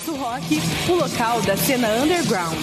Nosso Rock, o local da cena underground.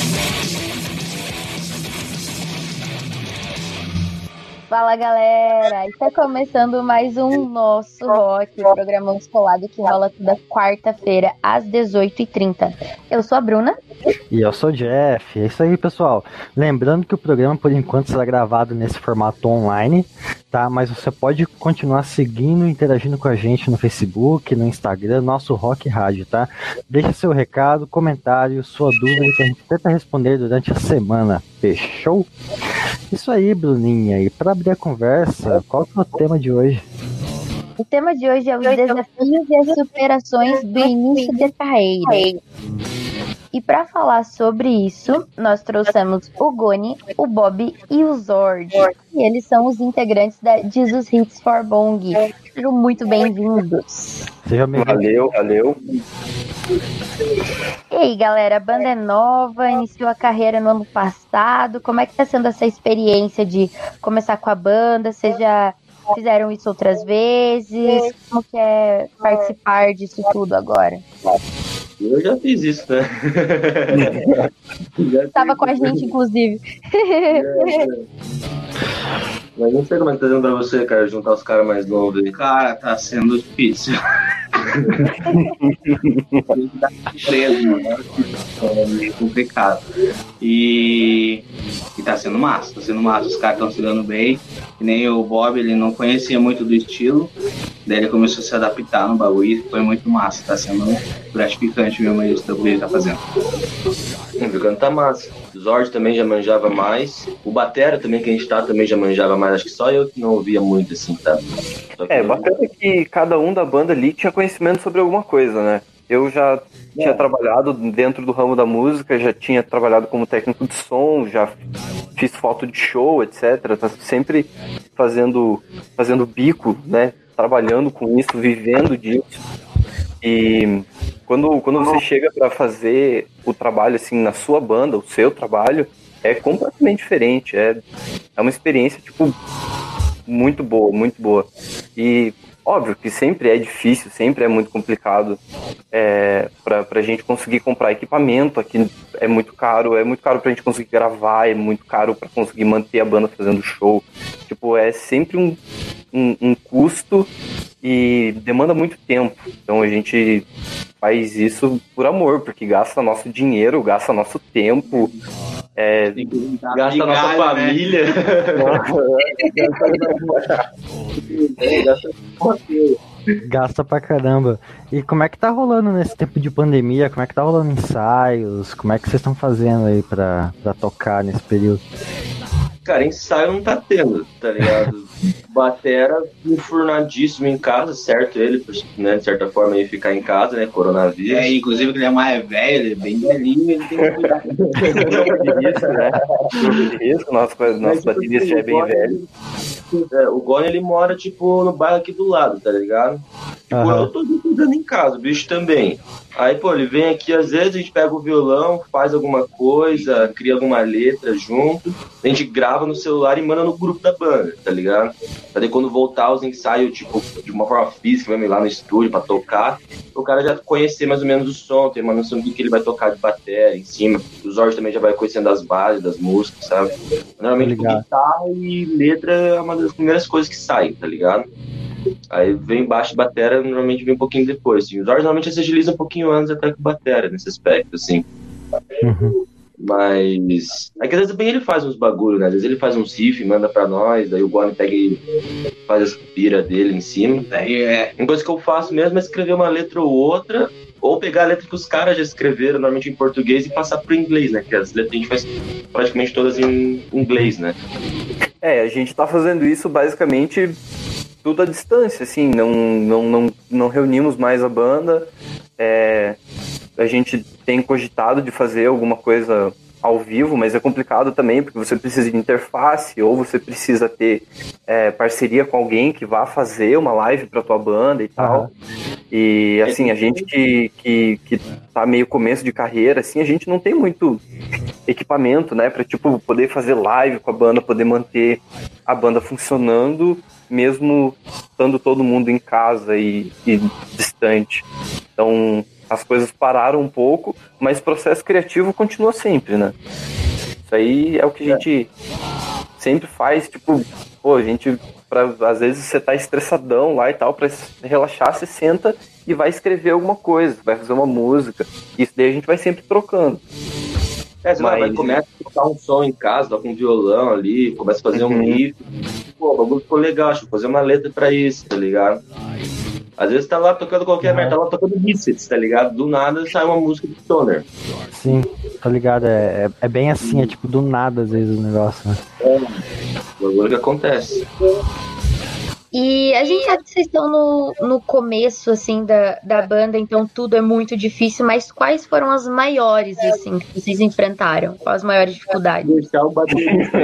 Fala galera, está começando mais um Nosso Rock, o programa Descolado que rola toda quarta-feira às 18h30. Eu sou a Bruna. E eu sou o Jeff. É isso aí, pessoal. Lembrando que o programa, por enquanto, será gravado nesse formato online, tá? Mas você pode continuar seguindo e interagindo com a gente no Facebook, no Instagram, Nosso Rock Rádio, tá? Deixa seu recado, comentário, sua dúvida que a gente tenta responder durante a semana. Fechou? Isso aí, Bruninha. E para abrir a conversa, qual que é o tema de hoje? O tema de hoje é os desafios e as superações do início da carreira. E para falar sobre isso, nós trouxemos o Goni, o Bob e o Zord. E eles são os integrantes da Jesus Hits for Bong. Sejam muito bem-vindos. Seja bem-vindo. Valeu. E aí, galera, a banda é nova, iniciou a carreira no ano passado. Como é que tá sendo essa experiência de começar com a banda? Vocês já fizeram isso outras vezes? Como que é participar disso tudo agora? Eu já fiz isso, né? Tava com a gente, inclusive. Mas não sei como é que tá sendo pra você, cara, juntar os caras mais novos aí. Cara, tá sendo difícil. Tá preso, mano. É meio complicado. E tá sendo massa, Os caras estão se dando bem. Que nem o Bob, ele não conhecia muito do estilo. Daí ele começou a se adaptar no bagulho e foi muito massa. Tá sendo gratificante mesmo isso que ele tá fazendo. O canto tá massa. O Zord também já manjava mais. O Batera também, que a gente tá, também já manjava mais. Acho que só eu que não ouvia muito, assim, tá? Bacana que cada um da banda ali tinha conhecimento sobre alguma coisa, né? Eu já tinha trabalhado dentro do ramo da música, já tinha trabalhado como técnico de som, já fiz foto de show, etc. Tá sempre fazendo bico, né? Trabalhando com isso, vivendo disso. E quando você chega para fazer o trabalho assim na sua banda, o seu trabalho, é completamente diferente. É uma experiência, tipo, muito boa. E óbvio que sempre é difícil, sempre é muito complicado pra gente conseguir comprar equipamento. Aqui é muito caro pra gente conseguir gravar, é muito caro pra conseguir manter a banda fazendo show. Tipo, é sempre um custo e demanda muito tempo. Então a gente faz isso por amor, porque gasta nosso dinheiro, gasta nosso tempo. Gasta a nossa família. Gasta pra caramba. E como é que tá rolando nesse tempo de pandemia? Como é que tá rolando ensaios? Como é que vocês estão fazendo aí pra tocar nesse período? Cara, ensaio não tá tendo, tá ligado? Batera enfurnadíssimo em casa, certo? Ele, né, de certa forma, ia ficar em casa, né? Coronavírus. Inclusive que ele é mais velho, ele é bem velhinho, ele tem que cuidar. Isso, né? Isso, nosso baterista já é bem velho. O Goni, ele mora, tipo, no bairro aqui do lado, tá ligado? Tipo, eu tô cuidando em casa, o bicho também. Aí, pô, ele vem aqui, às vezes a gente pega o violão, faz alguma coisa, cria alguma letra junto, a gente grava no celular e manda no grupo da banda, tá ligado? Daí quando voltar os ensaios, tipo, de uma forma física, mesmo ir lá no estúdio pra tocar, o cara já conhecer mais ou menos o som, ter uma noção do que ele vai tocar de bateria em cima. O Zord também já vai conhecendo as bases das músicas, sabe? Normalmente guitarra e letra é uma das primeiras coisas que saem, tá ligado? Aí vem baixo e batera, normalmente vem um pouquinho depois, assim. Os Zord normalmente se agiliza um pouquinho antes até que o batera, nesse aspecto, assim. Mas é que às vezes bem ele faz uns bagulho, né? Às vezes ele faz uns riff, manda pra nós, daí o Goni pega e faz as pira dele em cima. Daí uma coisa que eu faço mesmo é escrever uma letra ou outra, ou pegar a letra que os caras já escreveram, normalmente em português, e passar pro inglês, né? Que as letras a gente faz praticamente todas em inglês, né? A gente tá fazendo isso basicamente tudo à distância, assim, não reunimos mais a banda. A gente tem cogitado de fazer alguma coisa ao vivo, mas é complicado também, porque você precisa de interface, ou você precisa ter parceria com alguém que vá fazer uma live pra tua banda e tal. E, assim, a gente que tá meio começo de carreira, assim, a gente não tem muito equipamento, né, pra, tipo, poder fazer live com a banda, poder manter a banda funcionando, mesmo estando todo mundo em casa e distante. Então, as coisas pararam um pouco, mas o processo criativo continua sempre, né? Isso aí é o que a gente sempre faz, tipo, pô, a gente, às vezes você tá estressadão lá e tal, pra relaxar, você senta e vai escrever alguma coisa, vai fazer uma música, isso daí a gente vai sempre trocando. Você vai começa a tocar um som em casa, toca um violão ali, começa a fazer um riff. Pô, o bagulho ficou legal, acho que fazer uma letra pra isso, tá ligado? Às vezes tá lá tocando qualquer merda, tá lá tocando Misfits, tá ligado? Do nada sai uma música do Stoner. Sim, tá ligado? É bem assim, é tipo do nada às vezes o negócio, né? O bagulho que acontece. E a gente sabe que vocês estão no começo, assim, da banda, então tudo é muito difícil, mas quais foram as maiores, assim, que vocês enfrentaram? Quais as maiores dificuldades? Deixar o baterista.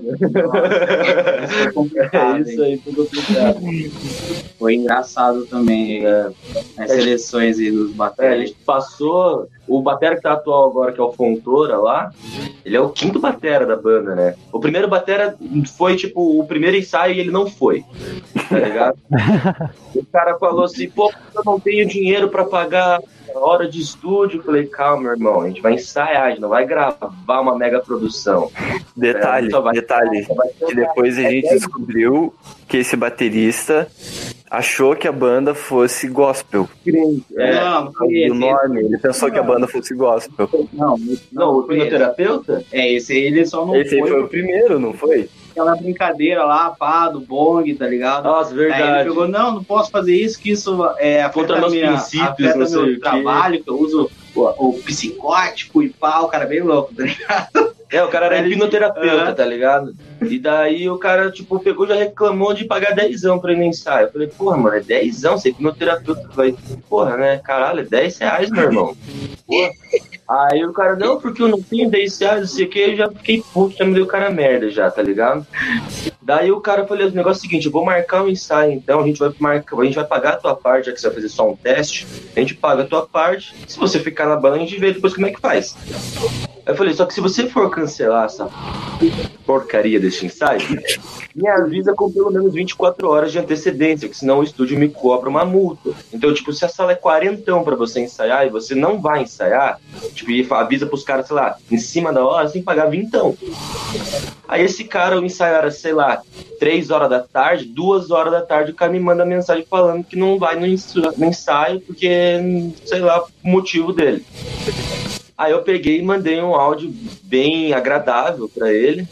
É isso aí, foi complicado. Foi engraçado também as seleções aí dos bateras. A gente passou. O batera que tá atual agora, que é o Fontoura lá, ele é o 5º batera da banda, né? O primeiro batera foi, tipo, o primeiro ensaio e ele não foi, tá ligado? O cara falou assim, pô, eu não tenho dinheiro pra pagar hora de estúdio. Eu falei, calma, irmão, a gente vai ensaiar, a gente não vai gravar uma mega produção. Detalhe, que depois a gente descobriu que esse baterista achou que a banda fosse gospel. Não foi esse. O nome, ele pensou que a banda fosse gospel. Não, o hipnoterapeuta? Esse aí ele só não Esse aí foi o primeiro, não foi? Aquela brincadeira lá, pá, do bong, tá ligado? Nossa, verdade. Aí ele pegou, não posso fazer isso, que isso contra meus princípios, afeta meu trabalho, que eu uso o psicótico e pá, o cara é bem louco, tá ligado? O cara era hipnoterapeuta, tá ligado? E daí o cara, tipo, pegou e já reclamou de pagar 10 pra ir no ensaio. Eu falei, porra, mano, é 10, você é hipnoterapeuta. Vai, porra, né? Caralho, é 10 reais, meu irmão. Porra. Aí o cara, não, porque eu não tenho 10 reais, não sei o que, eu já fiquei puto, já me deu o cara merda já, tá ligado? Daí o cara falou, o negócio é o seguinte, eu vou marcar um ensaio, então a gente vai pagar a tua parte, já que você vai fazer só um teste, a gente paga a tua parte, se você ficar na banda, a gente vê depois como é que faz. Aí eu falei, só que se você for cancelar essa porcaria desse ensaio, me avisa com pelo menos 24 horas de antecedência, que senão o estúdio me cobra uma multa. Então, tipo, se a sala é 40 pra você ensaiar e você não vai ensaiar, tipo, e avisa pros caras, sei lá, em cima da hora, você tem que pagar 20. Aí esse cara, o ensaio era, sei lá, 3 horas da tarde, 2 horas da tarde, o cara me manda mensagem falando que não vai no ensaio porque, sei lá, o motivo dele. Aí eu peguei e mandei um áudio bem agradável pra ele,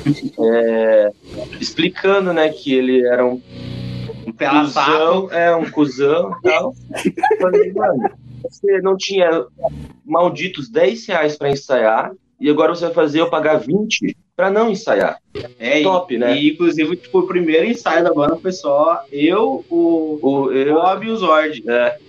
explicando, né, que ele era um cuzão e tal. Falei, mano, você não tinha malditos 10 reais pra ensaiar e agora você vai fazer eu pagar 20 pra não ensaiar. Top, né? E inclusive, tipo, o primeiro ensaio da banda foi só eu, o Bob e o Zord.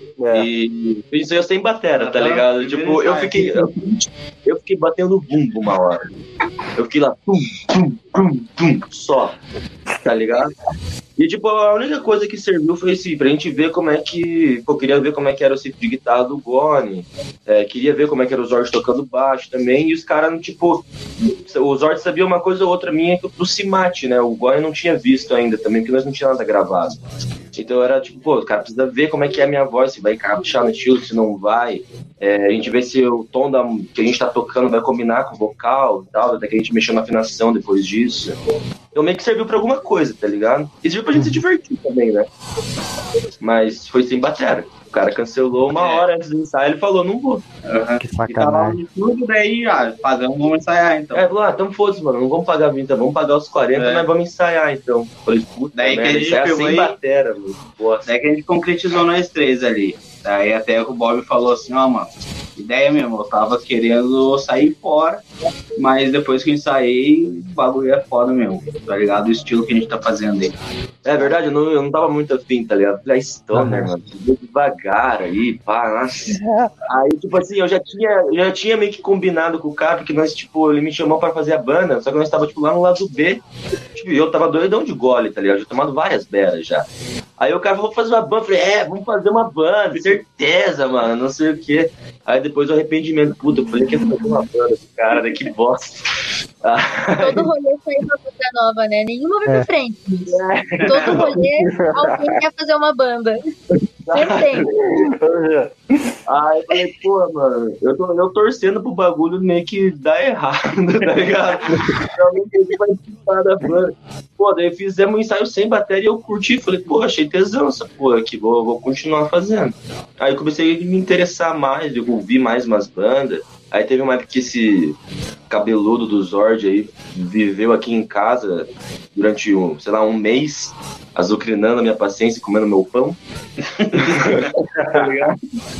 E isso eu sem batera, tá ligado? Tipo, eu fiquei batendo bumbo uma hora. Eu fiquei lá, pum, pum, pum, pum, só, tá ligado? E tipo, a única coisa que serviu foi assim, pra gente ver como é que... Eu queria ver como é que era o cifre de guitarra do Goni, queria ver como é que era o Zord tocando baixo também, e os caras, tipo... O Zord sabia uma coisa ou outra minha do Cimate, né? O Goni não tinha visto ainda também, porque nós não tínhamos nada gravado. Então era tipo, pô, o cara precisa ver como é que é a minha voz, se vai caprichar no estilo, se não vai. A gente vê se o tom que a gente tá tocando vai combinar com o vocal e tal, até que a gente mexeu na afinação depois disso. Então meio que serviu pra alguma coisa, tá ligado? E serviu pra gente se divertir também, né? Mas foi sem batera. O cara cancelou uma hora antes do ensaio, ele falou, não vou. Que sacanagem. Tudo daí, pagamos, vamos ensaiar então. Falou, então foda-se, mano, não vamos pagar 20, vamos pagar os 40, mas vamos ensaiar então. Falei, puta, daí merda, que a gente pegou sem batera, mano. Daí que a gente concretizou nós três ali. Daí até o Bob falou assim, mano, ideia mesmo, eu tava querendo sair fora, mas depois que eu ensaiei, o bagulho é foda mesmo, tá ligado? O estilo que a gente tá fazendo aí. É verdade, eu não tava muito afim, tá ligado? Falei, Stoner, mano, devagar aí, pá, nossa. Aí, tipo assim, eu já tinha meio que combinado com o cara, porque nós, tipo, ele me chamou pra fazer a banda, só que nós tava, tipo, lá no lado B, tipo, e eu tava doidão de gole, tá ligado? Eu tinha tomado várias beras já. Aí o cara falou, vamos fazer uma banda, eu falei, vamos fazer uma banda, certeza, mano, não sei o quê. Aí depois o arrependimento, puta, eu falei que ia fazer uma banda, cara, né, que bosta. Todo rolê sai uma banda nova, né? Nenhuma vai pra frente. Todo rolê, alguém quer fazer uma banda. Sempre tem. Aí eu falei, pô, mano, eu torcendo pro bagulho meio que dar errado, tá ligado? Eu não entendi participar da banda. Pô, daí fizemos um ensaio sem bateria e eu curti. Falei, pô, achei tesão essa porra aqui, vou continuar fazendo. Aí eu comecei a me interessar mais, eu ouvi mais umas bandas. Aí teve uma época que esse cabeludo do Zord aí viveu aqui em casa durante, um mês, azucrinando a minha paciência e comendo meu pão. Tá ligado?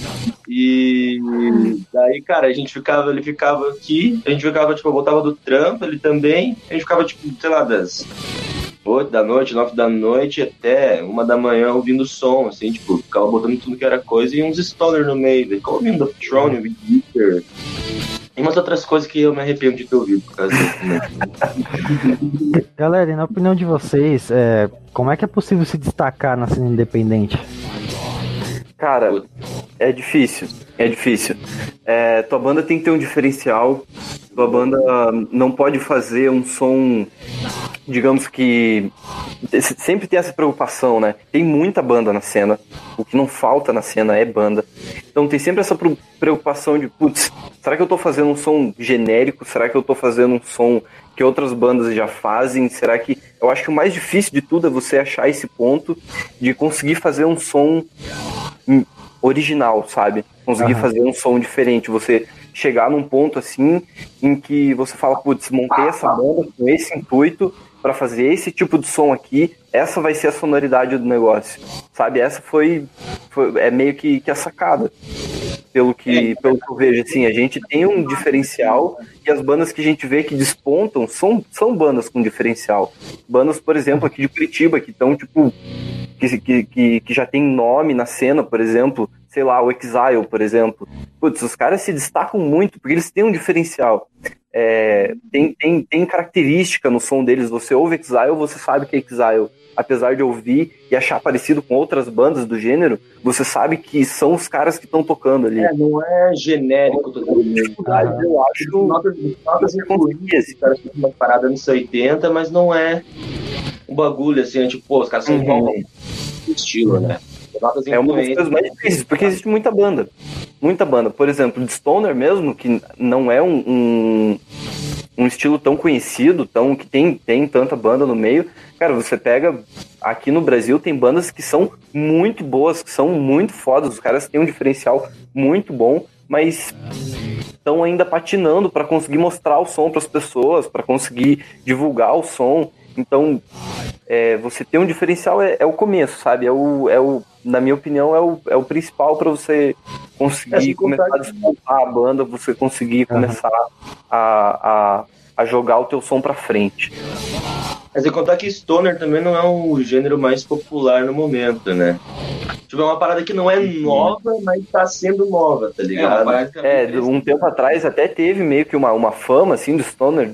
E daí, cara, ele ficava aqui, eu voltava do trampo, ele também, a gente ficava, das 8 da noite, 9 da noite, até 1 da manhã ouvindo som, assim, ficava botando tudo que era coisa e uns stoner no meio, ficava ouvindo Throne, ouvindo Victor, e umas outras coisas que eu me arrependo de ter ouvido por causa disso, né? Galera, e na opinião de vocês, como é que é possível se destacar na cena independente? Cara, é difícil. Tua banda tem que ter um diferencial. Tua banda não pode fazer um som, digamos que... Sempre tem essa preocupação, né? Tem muita banda na cena. O que não falta na cena é banda. Então tem sempre essa preocupação de, putz, será que eu tô fazendo um som genérico? Será que eu tô fazendo um som que outras bandas já fazem? Será que... Eu acho que o mais difícil de tudo é você achar esse ponto de conseguir fazer um som original, sabe? Conseguir fazer um som diferente. Você chegar num ponto assim em que você fala, putz, montei essa banda com esse intuito para fazer esse tipo de som aqui, essa vai ser a sonoridade do negócio, sabe? Essa é meio que a sacada. Pelo que eu vejo, assim, a gente tem um diferencial e as bandas que a gente vê que despontam são bandas com diferencial. Bandas, por exemplo, aqui de Curitiba, que estão, que já tem nome na cena, por exemplo, sei lá, o Exile, por exemplo. Putz, os caras se destacam muito porque eles têm um diferencial. Tem característica no som deles. Você ouve Exile, você sabe que é Exile. Apesar de ouvir e achar parecido com outras bandas do gênero, você sabe que são os caras que estão tocando ali. Não é genérico totalmente. Eu acho notas influídas, os caras ficam uma parada nos 80, mas não é um bagulho assim, os caras são igual ao estilo, né? É uma das coisas mais difíceis, porque existe muita banda. Muita banda. Por exemplo, de Stoner mesmo, que não é um estilo tão conhecido, que tem tanta banda no meio. Cara, você pega... Aqui no Brasil tem bandas que são muito boas, que são muito fodas. Os caras têm um diferencial muito bom, mas estão ainda patinando para conseguir mostrar o som para as pessoas, para conseguir divulgar o som. Então, você ter um diferencial é o começo, sabe? Na minha opinião, é o principal para você conseguir começar a despontar a banda, você conseguir começar a jogar o teu som para frente. Mas sem contar que Stoner também não é o gênero mais popular no momento, né? É uma parada que não é nova, mas tá sendo nova, tá ligado? Um tempo atrás até teve meio que uma fama, assim, do Stoner,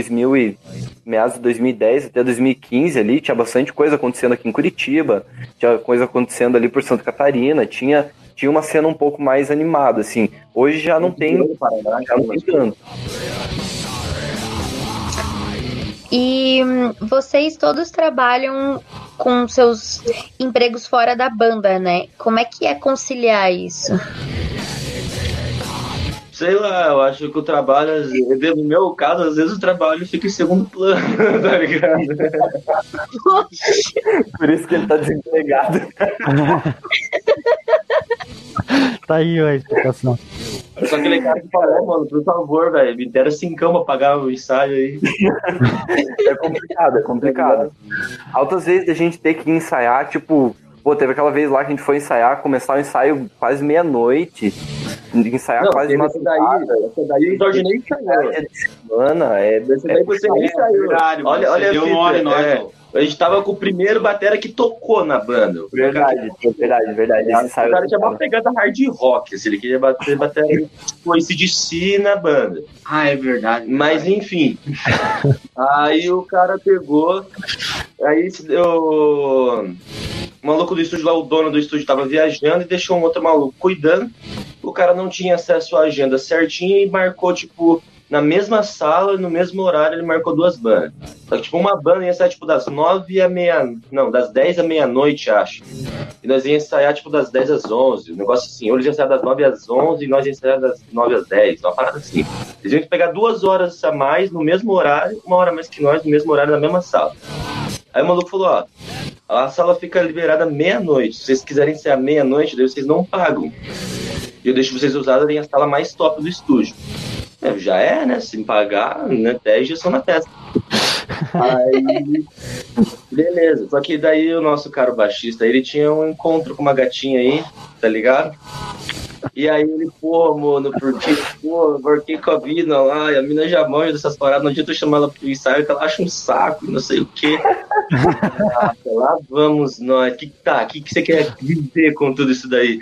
meados de 2010 até 2015 ali, tinha bastante coisa acontecendo aqui em Curitiba, tinha coisa acontecendo ali por Santa Catarina, tinha uma cena um pouco mais animada, assim. Hoje já não tem tanto. E vocês todos trabalham com seus empregos fora da banda, né? Como é que é conciliar isso? Sei lá, eu acho que o trabalho, no meu caso, às vezes o trabalho fica em segundo plano, tá ligado? Por isso que ele tá desempregado. Tá aí a explicação. Só aquele cara que fala, mano, por favor, velho, me deram 5 pra pagar o ensaio aí. É complicado. Altas vezes a gente tem que ensaiar, teve aquela vez lá que a gente foi ensaiar, começar o ensaio quase meia-noite, ensaiar quase uma essa daí o Jorge nem ensaiou. Essa daí você nem ensaiou. Olha a fita, a gente tava com o primeiro batera que tocou na banda. Verdade. O cara tinha uma pegada hard rock, se ele queria bater batera com esse DC na banda. É verdade. Mas enfim. Aí o cara pegou, aí o maluco do estúdio lá, o dono do estúdio tava viajando e deixou um outro maluco cuidando. O cara não tinha acesso à agenda certinha e marcou, na mesma sala, no mesmo horário, ele marcou 2 bandas. Só que, tipo, uma banda ia sair, tipo, das 10 à meia-noite, acho. E nós ia ensaiar, tipo, das 10 às 11. O negócio assim, ou eles iam ensaiar das 9 às 11 e nós ia ensaiar das 9 às 10. Uma parada assim. Eles iam pegar 2 horas a mais no mesmo horário, 1 hora a mais que nós, no mesmo horário, na mesma sala. Aí o maluco falou, ó, a sala fica liberada meia-noite. Se vocês quiserem ensaiar meia-noite, daí vocês não pagam. E eu deixo vocês usarem a sala mais top do estúdio. Já é, né? Se me pagar, né? Até injeção na testa. Aí, beleza. Só que daí o nosso caro baixista, ele tinha um encontro com uma gatinha aí, tá ligado? E aí ele, pô, mano, porque com a mina lá, e a mina já manja dessas paradas, não adianta eu chamar ela pro ensaio, que ela acha um saco e não sei o quê. Lá vamos nós. O que você quer dizer com tudo isso daí?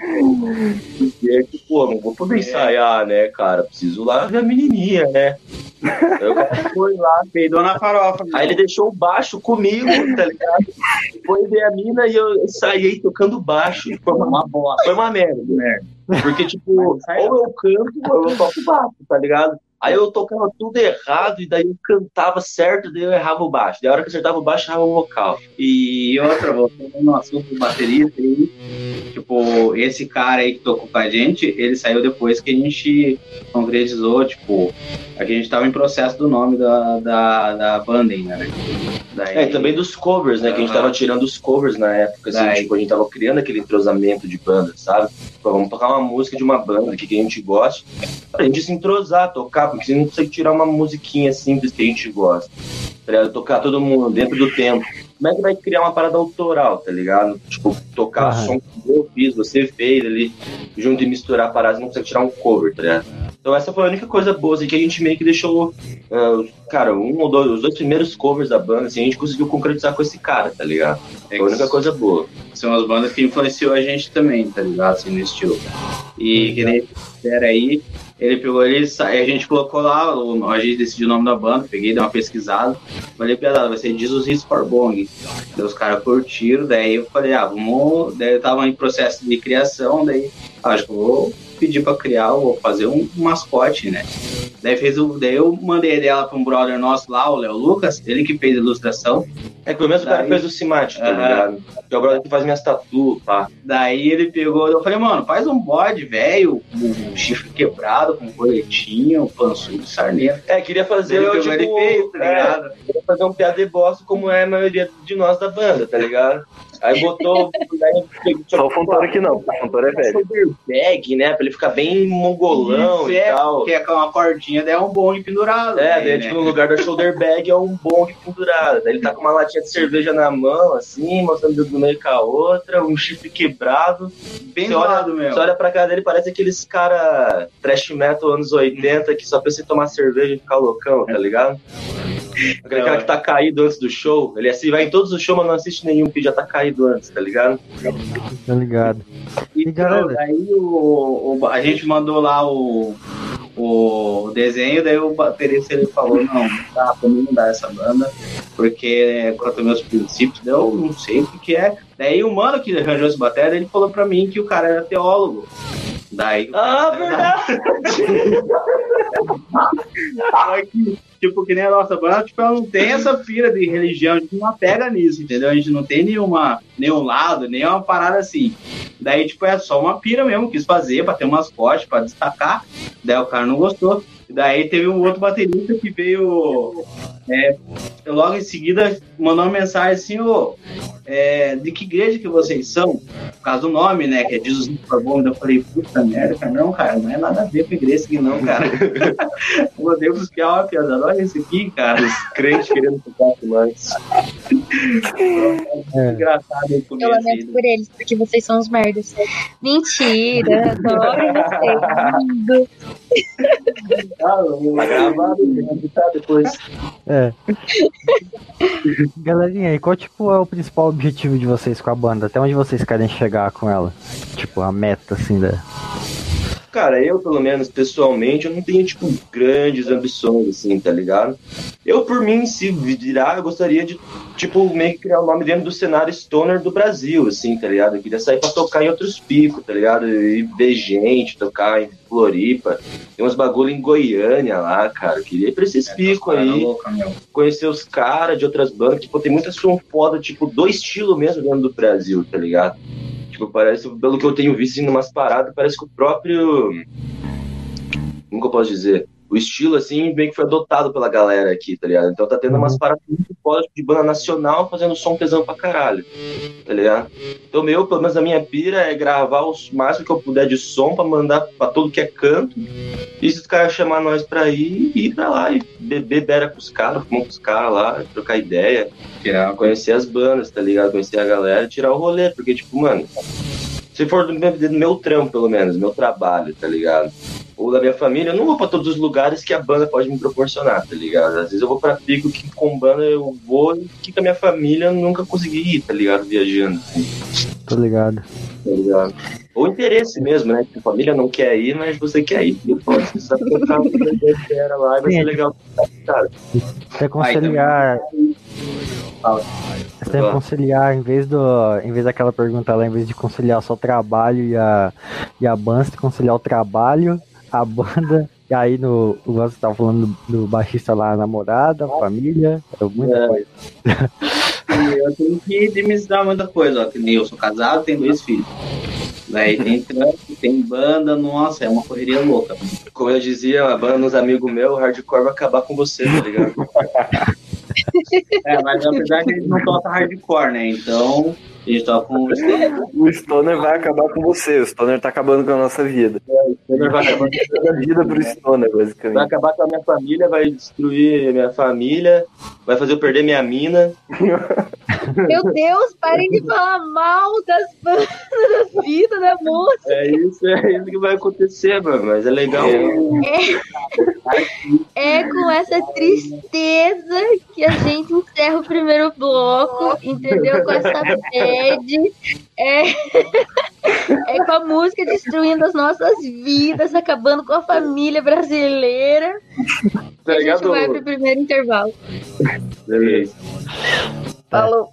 E é que, pô, não vou poder ensaiar, né, cara? Preciso lá ver a menininha, né? Aí o cara foi lá, peidou na farofa. Aí ele deixou o baixo comigo, tá ligado? Foi ver a mina e eu ensaiei tocando baixo. Foi uma bosta. Foi uma merda. Porque, tipo, ou eu canto ou eu toco baixo, tá ligado? Aí eu tocava tudo errado e daí eu cantava certo, daí eu errava o baixo. Daí a hora que eu acertava o baixo, eu errava o vocal. E outra, voltando no assunto do baterista aí, tipo, esse cara aí que tocou com a gente, ele saiu depois que a gente concretizou, tipo, a gente tava em processo do nome da banda ainda, né? E também dos covers, né? Que a gente tava tirando os covers na época, assim, tipo, a gente tava criando aquele entrosamento de banda, sabe? Pô, vamos tocar uma música de uma banda que a gente gosta, pra gente se entrosar, tocar, porque você não consegue tirar uma musiquinha simples que a gente gosta. Pra tocar todo mundo dentro do tempo. Como é que vai criar uma parada autoral, tá ligado? Tipo, tocar som que eu fiz, você fez ali, junto e misturar paradas, não consegue tirar um cover, tá ligado? Então essa foi a única coisa boa, assim, que a gente meio que deixou, cara, os 2 primeiros covers da banda, assim, a gente conseguiu concretizar com esse cara, tá ligado? Foi a única coisa boa. São as bandas que influenciou a gente também, tá ligado? Assim, no estilo. E que nem era aí, ele pegou ele, a gente colocou lá, a gente decidiu o nome da banda, peguei, dei uma pesquisada, falei, piada, vai ser Jesus Hits for Bong. Daí os caras curtiram, daí eu falei, vamos, daí eu tava em processo de criação, daí acho que eu vou pedir pra criar, vou fazer um mascote, né? Daí eu mandei dela pra um brother nosso lá, o Léo Lucas, ele que fez a ilustração. É que foi o mesmo cara que fez o Cimate, tá ligado? Que é o brother que faz minhas tatu, pá. Daí ele pegou, eu falei, mano, faz um bode velho, um chifre quebrado, com coletinho, pançudo, sarnento. Queria fazer ele fez, tá ligado? Queria fazer um piada de bosta como é a maioria de nós da banda, tá ligado? Aí botou. Só o Fontoura aqui não, o Fontoura é velho. Shoulder bag, né? Pra ele ficar bem mongolão e tal. Porque é uma cordinha, daí é um bong pendurado. Daí, tipo, no lugar da shoulder bag é um bong pendurado. Daí ele tá com uma latinha de cerveja na mão, assim, mostrando o dedo do meio com a outra, um chifre quebrado. Bem zoado mesmo. Você olha pra cara dele, parece aqueles cara trash metal anos 80 que só pensa em tomar cerveja e ficar loucão, tá ligado? Aquele cara que tá caído antes do show, ele assim, vai em todos os shows, mas não assiste nenhum, que já tá caído antes, tá ligado? Tá ligado. Então, aí a gente mandou lá o desenho, daí o baterista ele falou, não dá pra mim mudar essa banda, porque quanto aos meus princípios, eu não sei o que é. Daí o mano que arranjou esse bateria, ele falou pra mim que o cara era teólogo. Daí, verdade! Tipo, que nem a nossa banda, tipo, ela não tem essa pira de religião, a gente não apega nisso, entendeu? A gente não tem nenhum lado, nenhuma parada assim. Daí, tipo, é só uma pira mesmo, quis fazer pra ter umas cortes, pra destacar. Daí o cara não gostou. Daí teve um outro baterista que veio logo em seguida mandou uma mensagem assim, de que igreja que vocês são? Por causa do nome, né, que é Jesus for Bong. Eu falei, puta merda, cara, não, cara, não é nada a ver com a igreja aqui não, cara. Meu Deus, os pior, piada, olha esse aqui, cara, os crentes querendo tocar mais. Engraçado esse começo. Eu lamento por eles, porque vocês são os merdas. Mentira, adoro vocês. Vai gravar, tá depois. Galerinha, e qual tipo é o principal objetivo de vocês com a banda? Até onde vocês querem chegar com ela? Tipo, a meta, assim, da... cara, eu, pelo menos, pessoalmente, eu não tenho, tipo, grandes ambições, assim, tá ligado? Eu, por mim, se virar, eu gostaria de, tipo, meio que criar o nome dentro do cenário stoner do Brasil, assim, tá ligado? Eu queria sair pra tocar em outros picos, tá ligado? E ver gente tocar em Floripa. Tem uns bagulho em Goiânia lá, cara. Eu queria ir pra esses picos aí, conhecer os caras de outras bandas. Tipo, tem muita som foda, tipo, do estilo mesmo dentro do Brasil, tá ligado? Tipo, parece, pelo que eu tenho visto em umas paradas, parece que o próprio... Como que eu posso dizer? O estilo, assim, bem que foi adotado pela galera aqui, tá ligado? Então tá tendo umas paradas muito fodas de banda nacional fazendo som tesão pra caralho, tá ligado? Então, pelo menos a minha pira é gravar os máximos que eu puder de som pra mandar pra todo que é canto. E se os caras chamar nós pra ir pra lá e beber bera com os caras, fumar com os caras lá, trocar ideia, conhecer as bandas, tá ligado? Conhecer a galera e tirar o rolê, porque, tipo, mano, se for do meu trampo, pelo menos, meu trabalho, tá ligado? Ou da minha família, eu não vou pra todos os lugares que a banda pode me proporcionar, tá ligado? Às vezes eu vou pra pico que com banda eu vou e que com a minha família eu nunca consegui ir, tá ligado? Viajando, assim. Tô ligado. Tá ligado? Ou interesse mesmo, né? Que a família não quer ir, mas você quer ir. E, pô, você sabe que eu tava espera lá e vai ser legal, cara. Até conciliar... Você tem que conciliar, em vez daquela pergunta lá, em vez de conciliar só o trabalho e a banda, você tem que conciliar o trabalho, a banda, e aí você tava falando do baixista lá, a namorada, a família, muita coisa. Eu tenho que administrar muita coisa, ó, que nem eu sou casado, tenho 2 filhos. Daí tem trampo, tem banda, nossa, é uma correria louca. Como eu dizia, a banda nos amigos meus, o hardcore vai acabar com você, tá ligado? Mas apesar que a gente não toca hardcore, né? Então, a gente toca com o Stoner. O Stoner vai acabar com você. O Stoner tá acabando com a nossa vida. O Stoner vai acabar com a vida pro Stoner, basicamente. Vai acabar com a minha família, vai destruir minha família, vai fazer eu perder minha mina. Meu Deus, parem de falar mal das bandas, da vida, da música. É isso que vai acontecer, mano. Mas é legal. É com essa tristeza que a gente encerra o primeiro bloco, entendeu? Com essa bad. É com a música destruindo as nossas vidas, acabando com a família brasileira. Tá a ligado? gente vai pro primeiro intervalo. Beleza. Falou.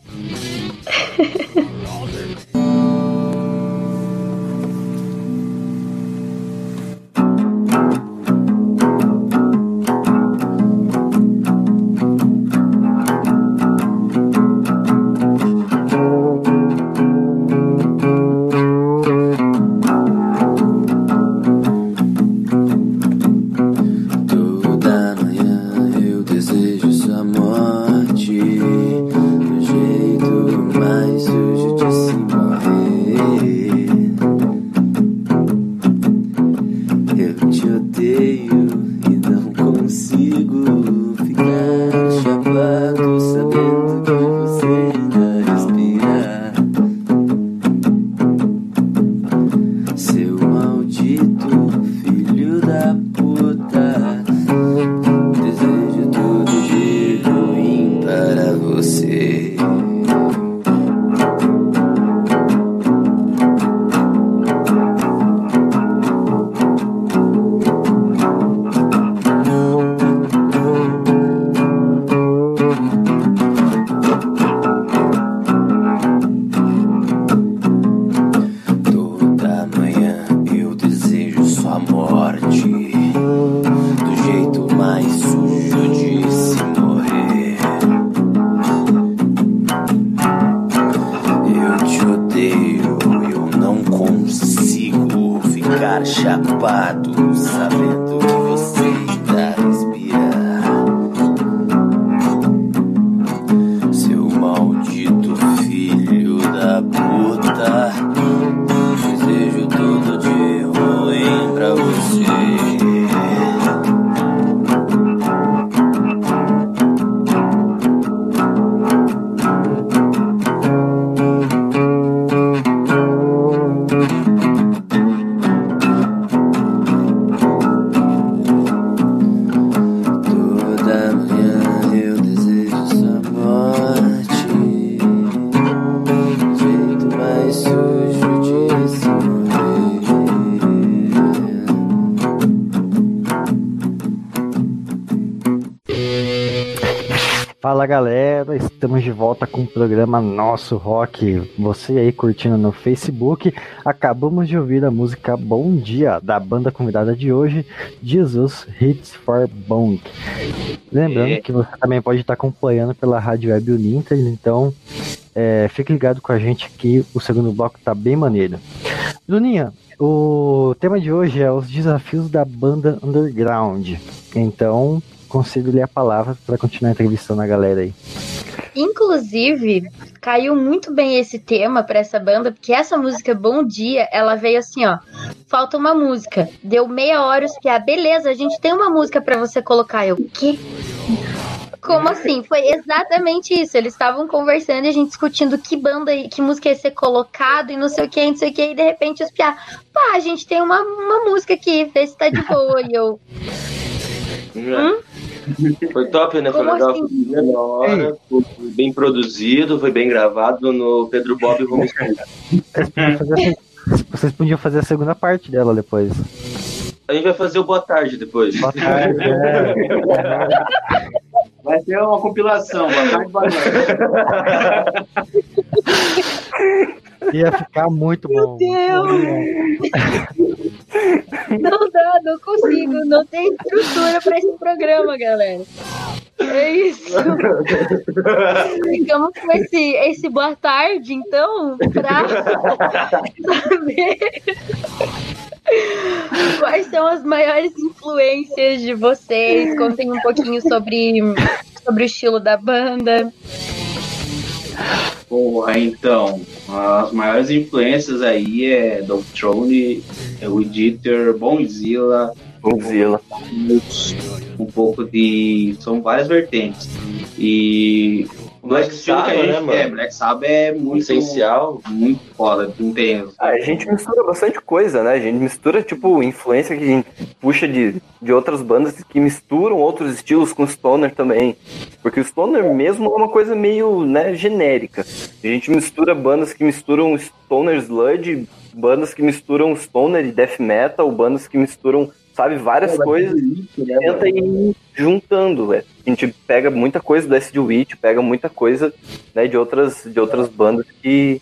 Fala galera, estamos de volta com o programa Nosso Rock. Você aí curtindo no Facebook. Acabamos de ouvir a música Bom Dia, da banda convidada de hoje, Jesus Hits for Bong. Lembrando que você também pode estar acompanhando pela Rádio Web Uninter, então fique ligado com a gente que o segundo bloco tá bem maneiro. Bruninha, o tema de hoje é os desafios da banda underground. Então, concedo-lhe a palavra para continuar entrevistando a galera aí. Inclusive, caiu muito bem esse tema para essa banda, porque essa música Bom Dia, ela veio assim, ó, falta uma música. Deu meia hora, os piá, beleza, a gente tem uma música para você colocar. Eu, quê? Como assim? Foi exatamente isso. Eles estavam conversando e a gente discutindo que banda, que música ia ser colocado e não sei o que, e de repente os piá, pá, a gente tem uma música aqui, vê se tá de boa. E eu... Foi top, né? Foi legal. Assim? Foi na hora, foi bem produzido, foi bem gravado no Pedro Bob Home Studio. Vocês podiam fazer a segunda parte dela depois. A gente vai fazer o Boa Tarde depois. Boa tarde, Vai ser uma compilação. Boa tarde, boa noite. Ia ficar muito bom. Meu Deus! Não dá, não consigo. Não tem estrutura pra esse programa, galera. É isso. Ficamos com esse boa tarde, então, pra saber quais são as maiores influências de vocês. Contem um pouquinho sobre o estilo da banda. Porra, então, as maiores influências aí é Dogthrone, Weed Eater, Bonzilla, um pouco de... São várias vertentes. E o Black Sabbath, né, mano? Black Sabbath é muito essencial, muito foda, não tem. A gente mistura bastante coisa, né? A gente mistura, tipo, influência que a gente puxa de outras bandas que misturam outros estilos com stoner também. Porque o stoner mesmo é uma coisa meio, né, genérica. A gente mistura bandas que misturam stoner sludge, bandas que misturam stoner e death metal, bandas que misturam, sabe, várias coisas, tenta ir juntando, velho. A gente pega muita coisa do Acid Witch, pega muita coisa, né, de outras bandas que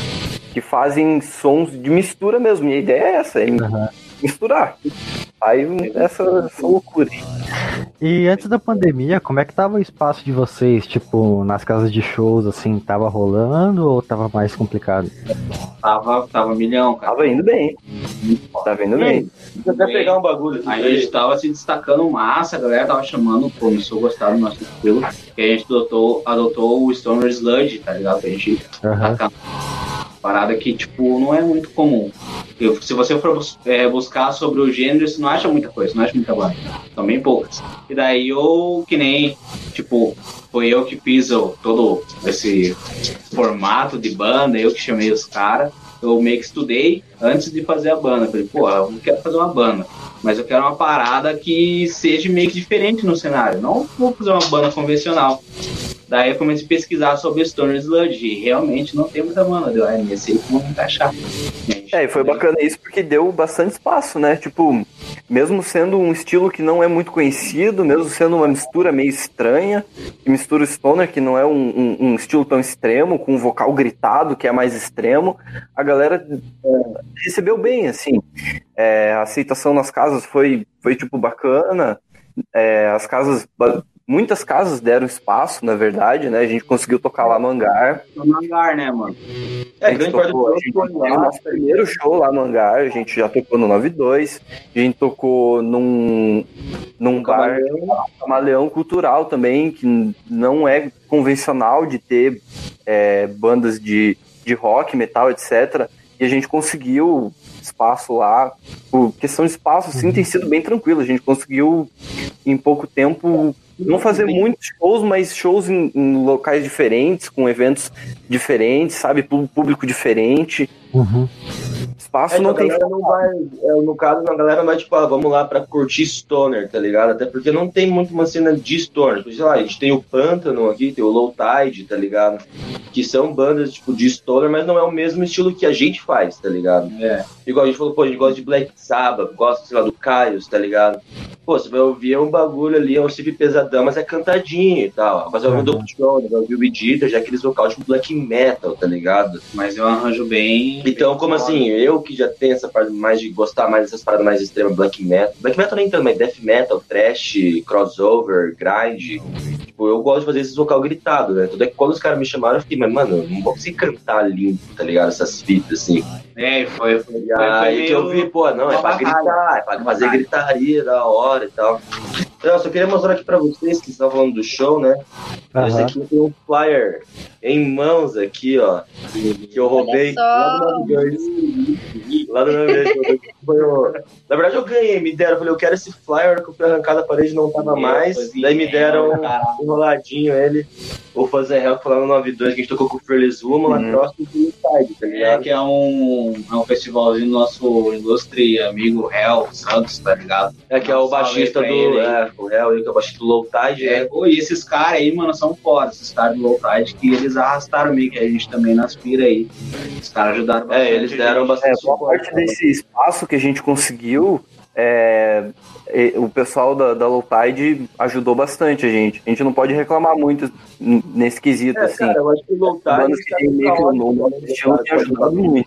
fazem sons de mistura mesmo. E a ideia é essa, misturar. Aí essa loucura. E antes da pandemia, como é que tava o espaço de vocês? Tipo, nas casas de shows, assim, tava rolando ou tava mais complicado? Tava milhão, cara. Tava indo bem. Deixa eu até pegar um bagulho. A gente tava se destacando massa, a galera tava chamando, começou a gostar do nosso estilo, que a gente adotou o Stoner Sludge, tá ligado? Que a gente parada que, tipo, não é muito comum. Se você for buscar sobre o gênero, você não acha muita coisa, não acha muita banda. São bem poucas. E daí eu, que nem, tipo, foi eu que fiz todo esse formato de banda, eu que chamei os caras. Eu meio que estudei antes de fazer a banda. Falei, pô, eu não quero fazer uma banda, mas eu quero uma parada que seja meio que diferente no cenário. Não vou fazer uma banda convencional. Daí eu comecei a pesquisar sobre Stoner Sludge e realmente não tem muita banda. Deu, nesse aí que vamos encaixar. E foi bacana isso porque deu bastante espaço, né? Tipo, mesmo sendo um estilo que não é muito conhecido, mesmo sendo uma mistura meio estranha, que mistura o Stoner, que não é um estilo tão extremo, com um vocal gritado, que é mais extremo, a galera recebeu bem, assim. A aceitação nas casas foi tipo, bacana. As casas... Muitas casas deram espaço, na verdade, né? A gente conseguiu tocar lá no hangar. No hangar, né, mano? A gente teve o nosso primeiro show lá no hangar, a gente já tocou no 92, a gente tocou num bar, Camaleão Cultural também, que não é convencional de ter bandas de rock, metal, etc. E a gente conseguiu espaço lá. Por questão de espaço, sim, tem sido bem tranquilo. A gente conseguiu, em pouco tempo... Não fazer muitos shows, mas shows em locais diferentes, com eventos diferentes, sabe? Público diferente. Espaço não tem... Não vai, no caso, a galera não vai, tipo, vamos lá pra curtir Stoner, tá ligado? Até porque não tem muito uma cena de Stoner. Sei lá, a gente tem o Pântano aqui, tem o Low Tide, tá ligado? Que são bandas, tipo, de Stoner, mas não é o mesmo estilo que a gente faz, tá ligado? Igual a gente falou, pô, a gente gosta de Black Sabbath, gosta, sei lá, do Caius, tá ligado? pô, você vai ouvir um bagulho ali, é um riff pesadão, mas é cantadinho e tal. Mas vai ouvir o Dope Show, vai ouvir o Edita, já aqueles vocais tipo black metal, tá ligado? Mas eu arranjo bem. Então, como assim, eu que já tenho essa parte mais de gostar mais dessas paradas mais extremas, black metal nem tanto, mas death metal, thrash, crossover, grind, tipo, eu gosto de fazer esses vocal gritado, né? Tudo é que quando os caras me chamaram, eu fiquei, mas mano, eu não vou conseguir cantar limpo, tá ligado? Essas fitas, assim. Foi Aí que eu vi, pô, não, é pra gritar, é pra fazer gritaria da hora e tal. Eu só queria mostrar aqui pra vocês que estavam falando do show, né? Esse aqui tem um flyer em mãos aqui, ó, que eu roubei lá do 92. Lá do 92. Na verdade eu ganhei, me deram, eu falei, eu quero esse flyer, que eu fui arrancar da parede, não tava mais. Daí me deram enroladinho ele. O Fazer Hell que foi lá no 92, que a gente tocou com o Fearless Woman, lá próximo do Tide, tá ligado? Que é um festivalzinho do nosso ilustre amigo Hell Santos, tá ligado? Que é o baixista do o Hell, ele que é o baixista do Low Tide, né? E esses caras aí, mano, são foda, esses caras do Low Tide, que eles arrastaram meio que a gente também nas piras aí. Os caras ajudaram bastante. Eles deram bastante suporte. Parte desse espaço que a gente conseguiu, o pessoal da Low Tide ajudou bastante a gente. A gente não pode reclamar muito nesse quesito, assim. Cara, eu acho que o Low Tide que tem meio que o nome estilo tem ajudado muito.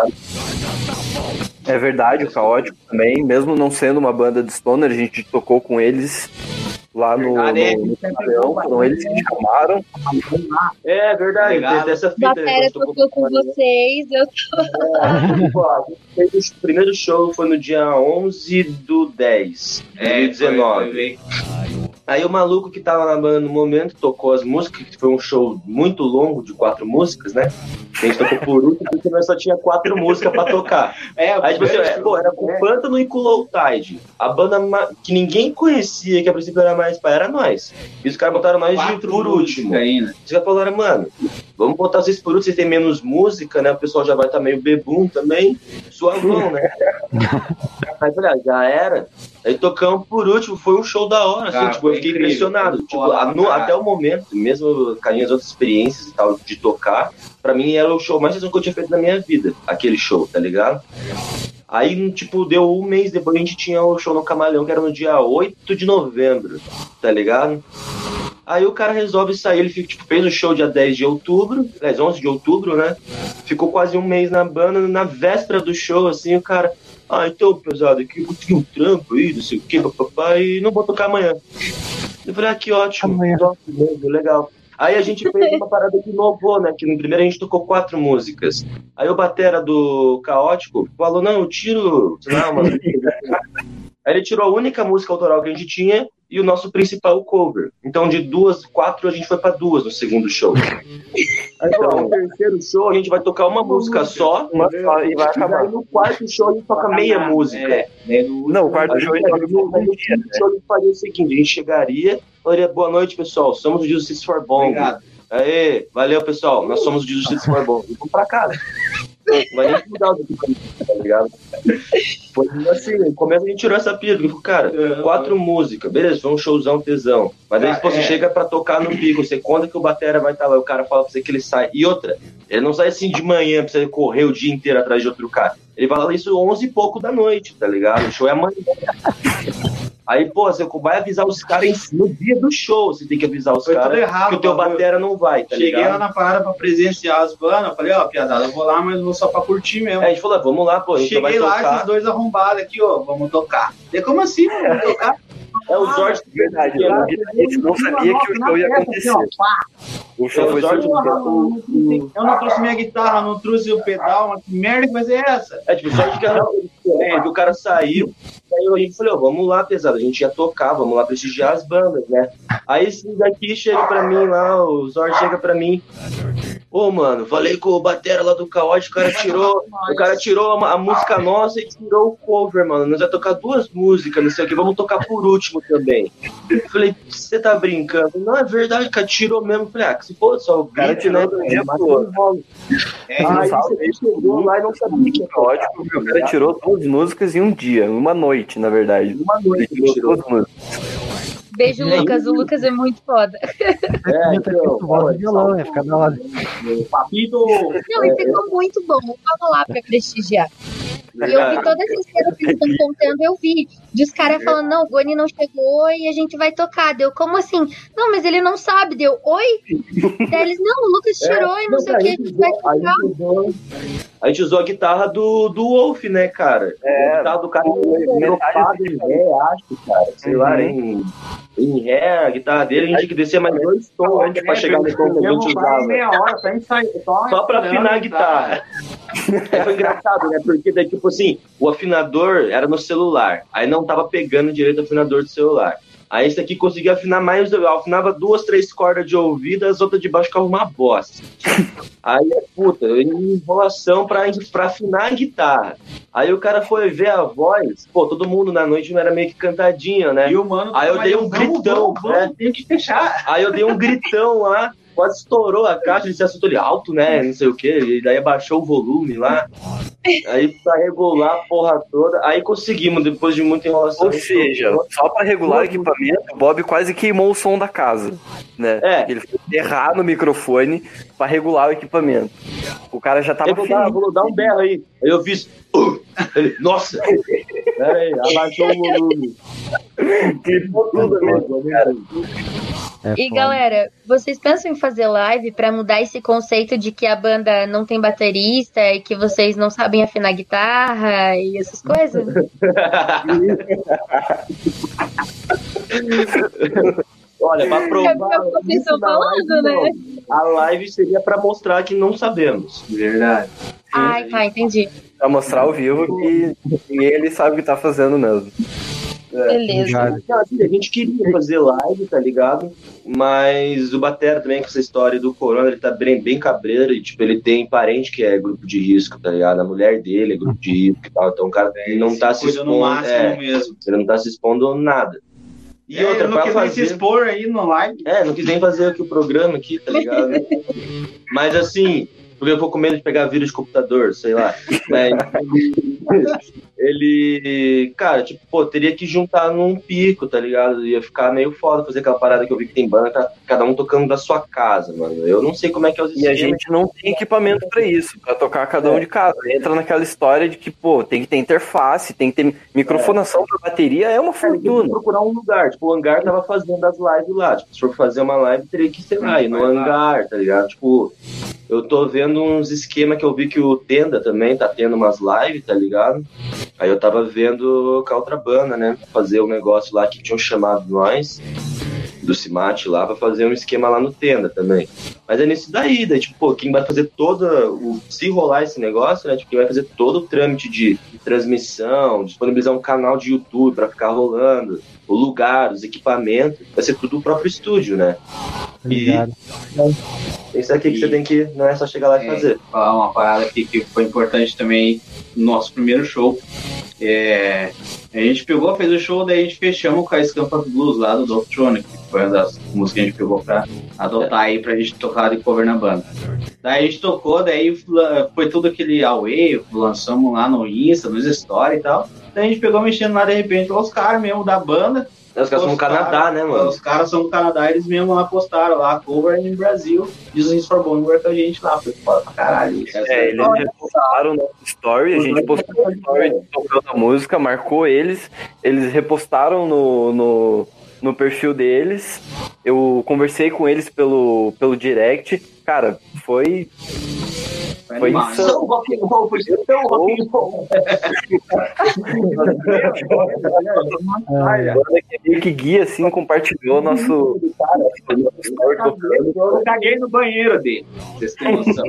É verdade, o Caótico também, mesmo não sendo uma banda de stoner, a gente tocou com eles lá no Leão, foram eles que chamaram. É verdade, tem essa fita. Batera tocou com vocês, eu tô... O primeiro show foi no dia 11/10, 2019. Aí o maluco que tava na banda no momento tocou as músicas, que foi um show muito longo, de 4 músicas, né? A gente tocou por último, porque nós só tinha 4 músicas pra tocar. Aí tipo assim, pô, era com o Pântano e com o Low Tide. A banda que ninguém conhecia, que a princípio era mais pá, era nós. E os caras botaram nós de por último. Ainda. Os caras falaram, mano, vamos botar vocês por último, vocês têm menos música, né? O pessoal já vai estar meio bebum também, suavão, né? Aí falei, já era. Aí tocamos por último, foi um show da hora, assim, tipo, eu fiquei impressionado. Tipo, até o momento, mesmo com as minhas outras experiências e tal, de tocar, pra mim era o show mais que eu tinha feito na minha vida, aquele show, tá ligado? Aí, tipo, deu um mês depois a gente tinha o show no Camaleão, que era no dia 8 de novembro, tá ligado? Aí o cara resolve sair, ele fez o show dia 10 de outubro, 11 de outubro, né? Ficou quase um mês na banda, na véspera do show, assim, o cara... então, pesado, aqui eu consegui um trampo aí, não sei o que, papai, e não vou tocar amanhã. Eu falei, que ótimo, legal. Aí a gente fez uma parada que inovou, né? Que no primeiro a gente tocou 4 músicas. Aí o batera do Caótico falou, não, eu tiro... Aí ele tirou a única música autoral que a gente tinha e o nosso principal cover. Então de 4 a gente foi pra 2 no segundo show. Aí no terceiro show a gente vai tocar uma música só e vai acabar. Aí no quarto show a gente toca meia música. Não, o quarto show a gente toca no quinto show a gente faria o seguinte, a gente chegaria, falaria, boa noite pessoal, somos o Justice for Bomb. Obrigado. Aê, valeu pessoal, nós somos o Justice for Bomb. E vamos pra casa. Vai nem mudar o tá ligado? Foi assim, no começo a gente tirou essa pira, porque, cara, 4 músicas, beleza, foi um showzão tesão. Mas aí você chega pra tocar no pico, você conta que o batera vai estar lá, o cara fala pra você que ele sai. E outra, ele não sai assim de manhã pra você correr o dia inteiro atrás de outro cara. Ele vai lá isso 11 e pouco da noite, tá ligado? O show é amanhã. Aí, pô, você vai avisar os caras no dia do show, você tem que avisar os caras que o teu batera não vai, tá ligado? Cheguei lá na parada pra presenciar as bandas, eu falei, piazada, eu vou lá, mas vou só pra curtir mesmo. Aí a gente falou, vamos lá, pô, a gente cheguei vai lá, tocar. esses dois arrombados aqui, vamos tocar. E como assim, vamos tocar? O Jorge, verdade, eu não sabia que o show ia acontecer. O show foi Jorge, eu não trouxe minha guitarra, não trouxe o pedal, mas que merda que vai ser essa? Tipo, só que o cara saiu, aí a gente falou, vamos lá, pesado, a gente ia tocar, vamos lá prestigiar as bandas, né? Aí esse daqui chega pra mim lá, o Jorge chega pra mim, mano, falei com o batera lá do Caótico, o cara tirou a música nossa e tirou o cover, mano, nós vamos tocar 2 músicas, não sei o que, vamos tocar por último também. Eu falei, você tá brincando? Não, é verdade, cara, tirou mesmo. Eu falei, que se for só o grito, né? Aí você chegou lá e não sabia que Caótico, o cara tirou 2 músicas em um dia, uma noite, na verdade. Uma noite ele tirou 2 músicas. Beijo, Lucas. O Lucas é muito foda. Violão, ia ficar na hora. Não, e ficou muito bom. Vamos lá pra prestigiar. E eu vi toda essa história que eles estão contando, eu vi. De os caras falando, não, o Goni não chegou e a gente vai tocar. Deu, como assim? Não, mas ele não sabe. Deu, oi? Daí eles, não, o Lucas tirou e não sei o que, a gente vai tocar. A gente usou a guitarra do Wolf, né, cara? A guitarra do cara dropado em ré, acho, cara. Sei lá, em ré, a guitarra dele, a gente tinha que descer mais 2 tons antes pra chegar no tom que a gente usava. Meia hora pra ensaiar, só pra afinar a guitarra. Aí foi engraçado, né? Porque daí, tipo assim, o afinador era no celular. Aí não tava pegando direito o afinador do celular. Aí esse aqui conseguia afinar mais, eu afinava 2, 3 cordas de ouvido, as outras de baixo ficavam uma bosta. Aí, puta, enrolação pra afinar a guitarra. Aí o cara foi ver a voz, pô, todo mundo na noite não era meio que cantadinho, né? E o mano, aí eu dei um gritão, né? Tem que fechar. Aí eu dei um gritão lá, quase estourou a caixa, ele se assustou ali, alto, né? Não sei o que, e daí abaixou o volume lá. Aí pra regular a porra toda, aí conseguimos, depois de muita enrolação. Ou seja, só pra regular o equipamento, o Bob quase queimou o som da casa, né? Ele foi errar no microfone pra regular o equipamento. O cara já tava vou dar um berro aí. Aí eu fiz, ele, nossa! Pera aí, abaixou o volume. Clipou tudo mesmo, cara. E galera, vocês pensam em fazer live pra mudar esse conceito de que a banda não tem baterista e que vocês não sabem afinar guitarra e essas coisas? Olha, pra provar o que vocês estão falando, live, né? A live seria pra mostrar que não sabemos. Verdade. Ai, tá, entendi. Pra mostrar ao vivo que ele sabe o que tá fazendo mesmo. Beleza. Assim, a gente queria fazer live, tá ligado? Mas o Batera também, com essa história do corona, ele tá bem cabreiro e, tipo, ele tem parente que é grupo de risco, tá ligado? A mulher dele é grupo de risco e tal. Então o cara não tá se expondo. No máximo mesmo. Ele não tá se expondo nada. E outra, ele não quis nem se expor aí no live. Não quis nem fazer aqui o programa aqui, tá ligado? Mas assim, porque eu vou com medo de pegar vírus de computador, sei lá. Mas ele, cara, tipo, pô, teria que juntar num pico, tá ligado? Ia ficar meio foda fazer aquela parada que eu vi que tem banda, tá cada um tocando da sua casa, mano. Eu não sei como é que é os esquemas. E a gente não tem equipamento pra isso, pra tocar cada um de casa. Entra naquela história de que, pô, tem que ter interface, tem que ter microfonação pra bateria, é uma fortuna. Tem que procurar um lugar, tipo, o Hangar tava fazendo as lives lá, tipo, se for fazer uma live, teria que, sei lá, ir no Hangar, tá ligado? Tipo, eu tô vendo uns esquemas que eu vi que o Tenda também tá tendo umas lives, tá ligado? Aí eu tava vendo com a outra banda, né? Fazer um negócio lá que tinham chamado nós, do Cimate lá, pra fazer um esquema lá no Tenda também. Mas é nisso daí, tipo, pô, quem vai fazer se rolar esse negócio, né? Tipo, quem vai fazer todo o trâmite de transmissão, disponibilizar um canal de YouTube pra ficar rolando, o lugar, os equipamentos, vai ser tudo o próprio estúdio, né? Obrigado. E isso aqui que você tem que, não é só chegar lá e fazer. Falar uma parada aqui que foi importante também no nosso primeiro show. A gente pegou, fez o show, daí a gente fechamos com a Escampa Blues lá do Doctronic, que foi uma das músicas que a gente pegou pra adotar aí pra gente tocar de cover na banda. Daí a gente tocou, daí foi tudo aquele away, lançamos lá no Insta, nos Stories e tal. Daí a gente pegou mexendo lá, de repente, os caras mesmo da banda. Os caras são no Canadá, né, mano? Os caras são no Canadá, eles mesmo lá postaram lá, cover em Brasil, Jesus for Bonner com a gente lá, foi foda pra caralho. Eles repostaram no story, a gente postou no story tocando a música, marcou eles repostaram no perfil deles, eu conversei com eles pelo direct, cara, foi São rock and roll, são rock and roll. Que guia assim compartilhou nosso story tocando. Eu caguei no banheiro dele. Vocês têm noção.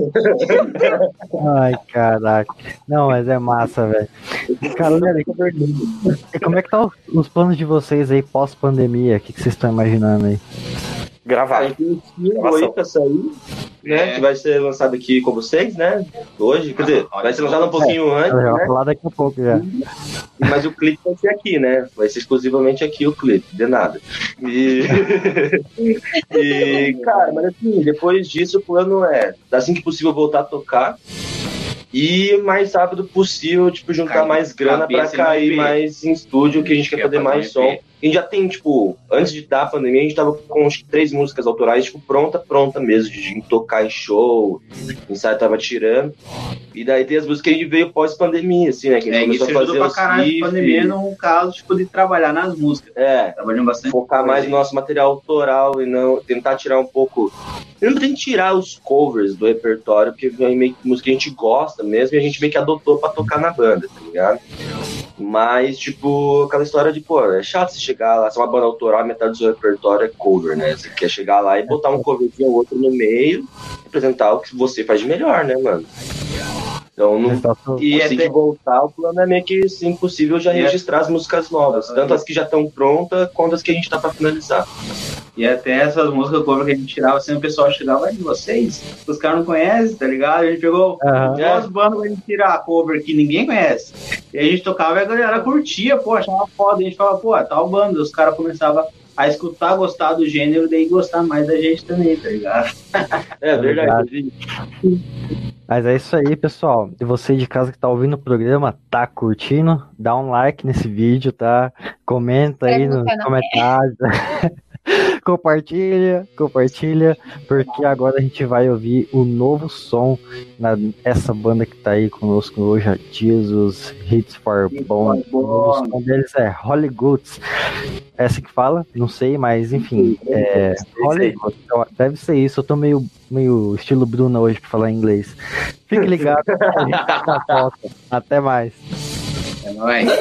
Ai, caraca. Não, mas é massa, velho. Cara, como é que tá os planos de vocês aí pós-pandemia? O que vocês estão imaginando aí? Gravar. A gente tem um single aí pra sair, né? Que vai ser lançado aqui com vocês, né? Hoje, quer dizer, vai ser lançado um pouquinho antes, Eu né? vou falar daqui a pouco já. Mas o clipe vai ser aqui, né? Vai ser exclusivamente aqui o clipe, de nada. E cara, mas assim, depois disso o plano é, assim que possível, voltar a tocar. E o mais rápido possível, tipo, juntar mais grana pra cair mais em estúdio, que a gente quer fazer mais som. A gente já tem, tipo, antes de dar a pandemia, a gente tava com acho que 3 músicas autorais, tipo, pronta mesmo, de tocar em show, o ensaio tava tirando. E daí tem as músicas que a gente veio pós-pandemia, assim, né? Que a gente isso começou a fazer pra caralho a pandemia, no caso, tipo, de trabalhar nas músicas. Trabalhando bastante. Focar mais no nosso material autoral e não tentar tirar um pouco. Eu não tenho que tirar os covers do repertório, porque é meio que música que a gente gosta mesmo e a gente meio que adotou pra tocar na banda, tá ligado? Mas, tipo, aquela história de, pô, é chato você chegar lá, se é uma banda autoral, metade do seu repertório é cover, né? Você quer chegar lá e botar um coverzinho ou outro no meio, representar o que você faz de melhor, né, mano? Então, e assim que voltar, o plano é meio que assim, impossível já registrar as músicas novas, tanto as que já estão prontas, quanto as que a gente tá pra finalizar. E até essas músicas cover que a gente tirava, sempre o pessoal chegava de vocês, os caras não conhecem, tá ligado? A gente pegou duas bandas pra gente tirar cover que ninguém conhece. E a gente tocava e a galera curtia, pô, achava foda. A gente falava, pô, tal banda. Os caras começavam a escutar, gostar do gênero, e daí gostar mais da gente também, tá ligado? É verdade. Mas é isso aí, pessoal. E você de casa que tá ouvindo o programa, tá curtindo? Dá um like nesse vídeo, tá? Comenta aí nos comentários. Compartilha, porque agora a gente vai ouvir o novo som essa banda que tá aí conosco hoje, a Jesus Hits for Bone. O novo som deles é Holy Goods. É assim que fala? Não sei, mas enfim, Holy Goods. Deve ser isso, eu tô meio estilo Bruna hoje pra falar em inglês. Fique ligado, a gente tá na volta. Até mais. É nóis.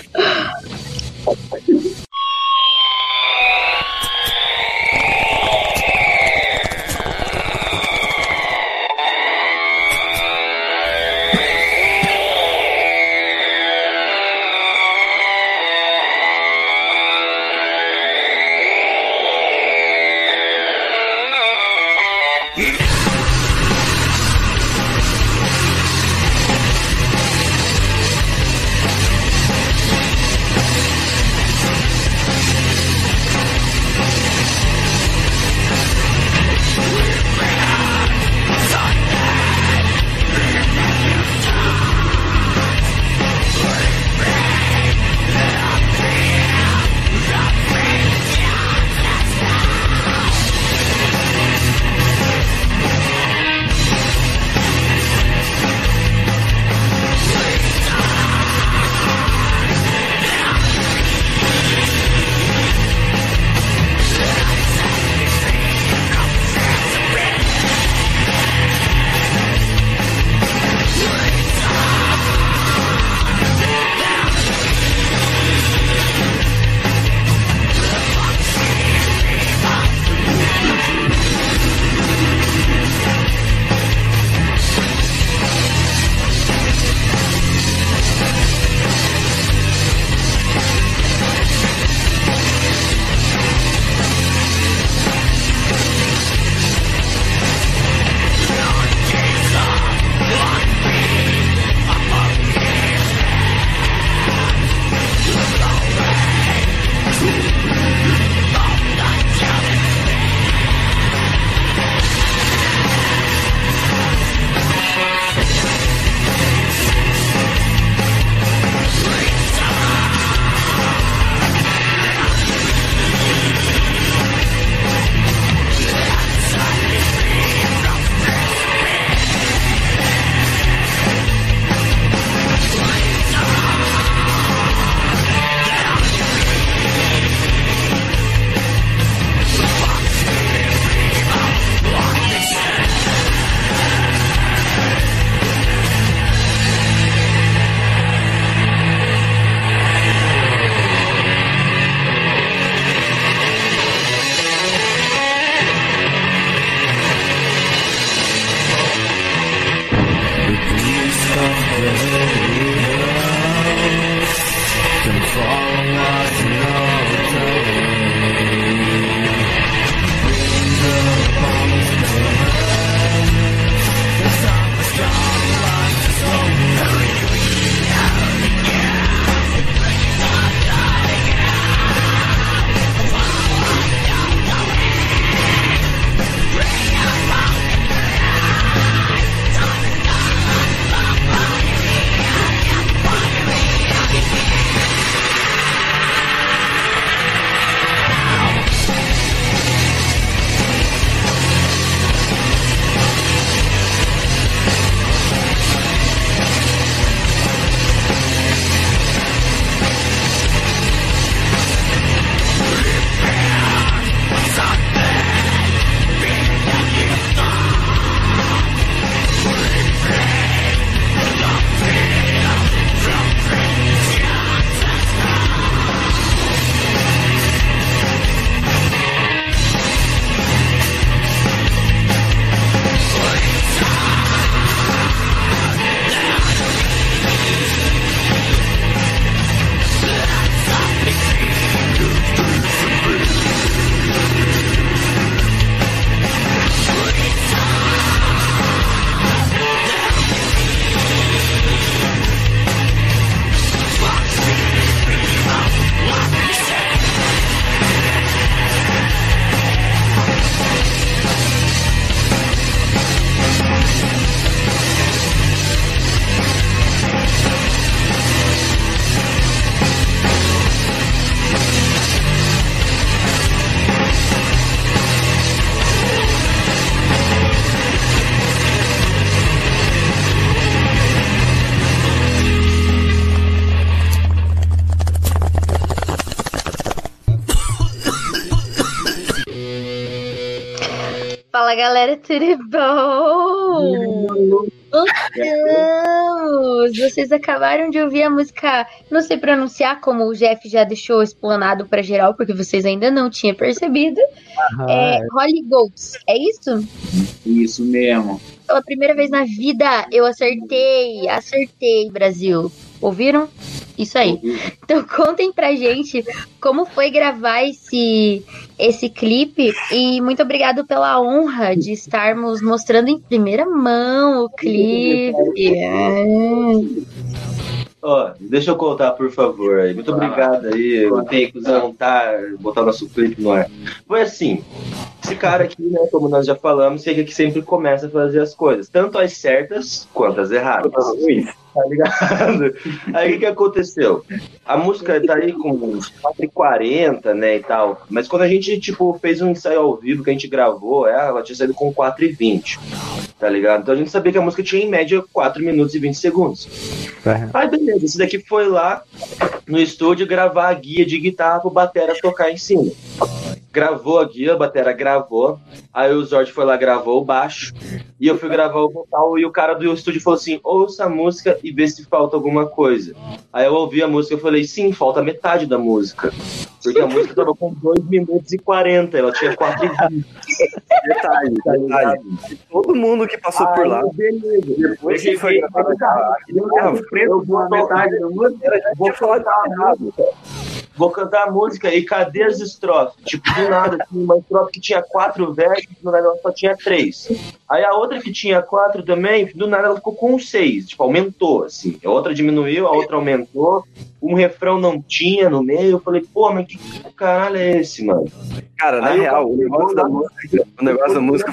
Fala galera, tudo bom? Voltamos! Vocês acabaram de ouvir a música, não sei pronunciar, como o Jeff já deixou explanado pra geral, porque vocês ainda não tinham percebido. Holy Ghost, é isso? Isso mesmo. Pela primeira vez na vida, eu acertei, Brasil. Ouviram? Isso aí. Então contem pra gente como foi gravar esse clipe e muito obrigado pela honra de estarmos mostrando em primeira mão o clipe. Deixa eu contar, por favor. Aí. Muito obrigado aí por botar nosso clipe no ar. Foi assim, esse cara aqui, né, como nós já falamos, chega que sempre começa a fazer as coisas, tanto as certas quanto as erradas. Tá ligado? Aí o que aconteceu? A música tá aí com uns 4h40, né, e tal. Mas quando a gente, fez um ensaio ao vivo que a gente gravou, ela tinha saído com 4h20. Tá ligado? Então a gente sabia que a música tinha em média 4 minutos e 20 segundos. Aí beleza, esse daqui foi lá no estúdio gravar a guia de guitarra pro batera tocar em cima. Gravou a guia, a batera gravou. Aí o Zord foi lá, gravou o baixo. E eu fui gravar o vocal. E o cara do estúdio falou assim: ouça a música e vê se falta alguma coisa. Aí eu ouvi a música e falei: sim, falta metade da música. Porque a música tava com 2 minutos e 40. Ela tinha 4h20. Detalhe. Todo mundo que passou por lá. Beleza. Depois que foi eu vou metade da música. Vou falar errado. Vou cantar a música e cadê as estrofes? Do nada, tinha uma estrofe que tinha 4 versos, do nada ela só tinha 3. Aí a outra que tinha 4 também, do nada ela ficou com 6, aumentou, assim. A outra diminuiu, a outra aumentou, um refrão não tinha no meio, eu falei, pô, mas que caralho é esse, mano? Cara, na real, o negócio da música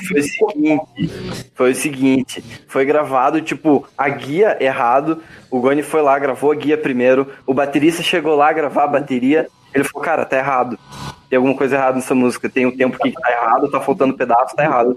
foi o seguinte, foi gravado, a guia errado, o Goni foi lá, gravou a guia primeiro, o baterista chegou lá a gravar a bateria, ele falou, cara, tá errado, tem alguma coisa errada nessa música, tem um tempo que tá errado, tá faltando pedaço, tá errado.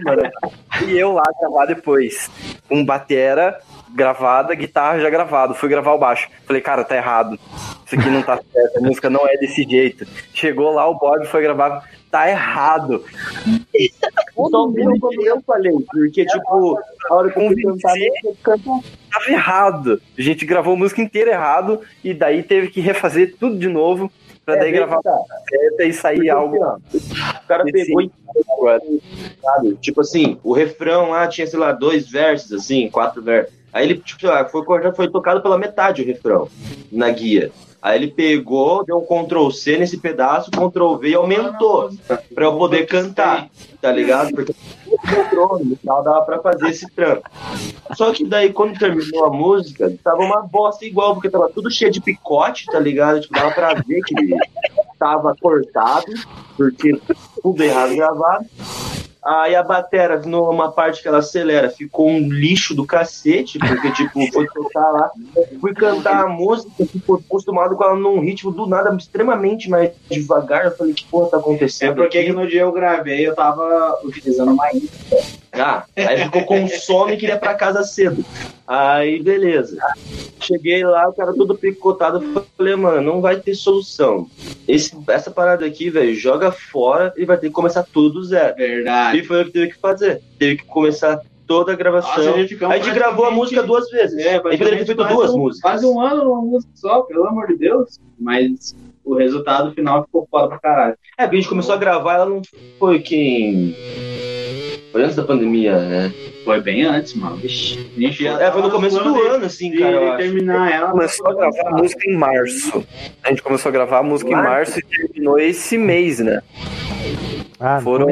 E eu lá gravar depois, com batera gravada, guitarra já gravado, fui gravar o baixo, falei, cara, tá errado, isso aqui não tá certo, a música não é desse jeito. Chegou lá, o Bob foi gravar, tá errado. Então, como eu falei, porque, a hora que eu cantar, tava errado. A gente gravou a música inteira errado, e daí teve que refazer tudo de novo, pra daí gravar certa e sair porque, algo. O cara pegou e sabe? O refrão lá tinha, 2 versos, assim, 4 versos. Aí ele, foi tocado pela metade o refrão na guia. Aí ele pegou, deu um Ctrl+C nesse pedaço, Ctrl+V e aumentou pra eu poder cantar, tá ligado? Porque no final dava pra fazer esse trampo. Só que daí, quando terminou a música, tava uma bosta igual, porque tava tudo cheio de picote, tá ligado? Dava pra ver que tava cortado, porque tudo errado gravado. Aí a batera, numa parte que ela acelera, ficou um lixo do cacete, porque, foi tocar lá, fui cantar a música, acostumado com ela num ritmo do nada, extremamente mais devagar, eu falei, que porra tá acontecendo? É porque que no dia eu gravei, eu tava utilizando uma intro. Aí ficou com sono e queria ir pra casa cedo. Aí, beleza. Cheguei lá, o cara todo picotado, falei, mano, não vai ter solução. Essa parada aqui, velho, joga fora e vai ter que começar tudo do zero. Verdade. E foi o que teve que fazer. Teve que começar toda a gravação. Nossa, a gente gravou a música 2 vezes. A gente poderia ter feito 2 músicas. Quase um ano numa música só, pelo amor de Deus. Mas o resultado final ficou foda pra caralho. Porque a gente começou a gravar, ela não foi quem... Foi antes da pandemia, né? Foi bem antes, mano. Vixe, a gente já foi no começo do ano, assim, cara. Eu acho. terminar ela. Começou a gravar a música em março. A gente começou a gravar a música em março e terminou esse mês, né? Foram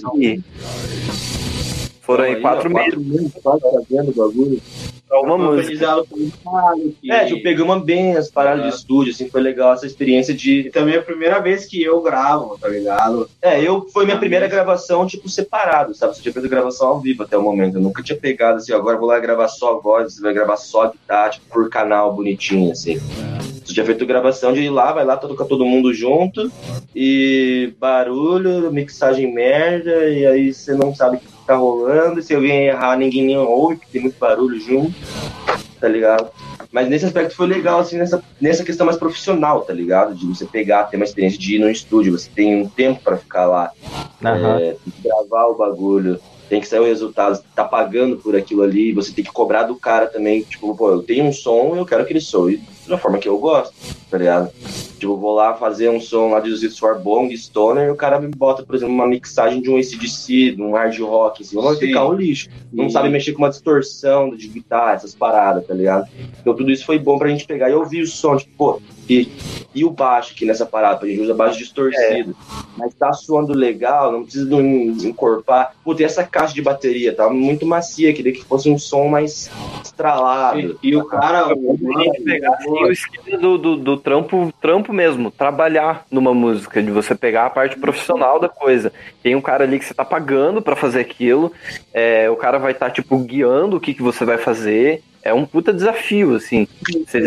aí 4 meses. Fazendo o bagulho. Uma música. Tipo, pegamos bem as paradas de estúdio, assim, foi legal essa experiência de... Também é a primeira vez que eu gravo, tá ligado? Foi minha primeira gravação, tipo, separado, sabe? Você tinha feito gravação ao vivo até o momento. Eu nunca tinha pegado, assim, agora eu vou lá gravar só a voz, você vai gravar só a guitarra, tipo, por canal bonitinho, assim. Você tinha feito gravação de ir lá, vai lá, tocar todo mundo junto, e barulho, mixagem merda, e aí você não sabe o que tá rolando, e se alguém errar, ninguém nem ouve, porque tem muito barulho junto, tá ligado? Mas nesse aspecto foi legal, assim, nessa questão mais profissional, tá ligado? De você pegar, ter uma experiência de ir no estúdio, você tem um tempo pra ficar lá, gravar o bagulho, tem que sair o resultado, você tá pagando por aquilo ali, você tem que cobrar do cara também, tipo, pô, eu tenho um som e eu quero que ele soe da forma que eu gosto, tá ligado? Tipo, eu vou lá fazer um som lá de Ozzy Bong, Stoner, e o cara me bota, por exemplo, uma mixagem de um AC/DC, de um hard rock, assim, vai ficar um lixo. Não sabe mexer com uma distorção de guitarra, essas paradas, tá ligado? Então tudo isso foi bom pra gente pegar e ouvir o som, tipo, pô, e o baixo aqui nessa parada, a gente usa baixo distorcido, mas tá soando legal, não precisa encorpar. Pô, tem essa caixa de bateria, tá muito macia, queria que fosse um som mais estralado. E o cara, pegar o esquema do trampo mesmo, trabalhar numa música, de você pegar a parte profissional da coisa. Tem um cara ali que você tá pagando pra fazer aquilo, o cara vai estar, tipo, guiando o que você vai fazer. É um puta desafio, assim. Você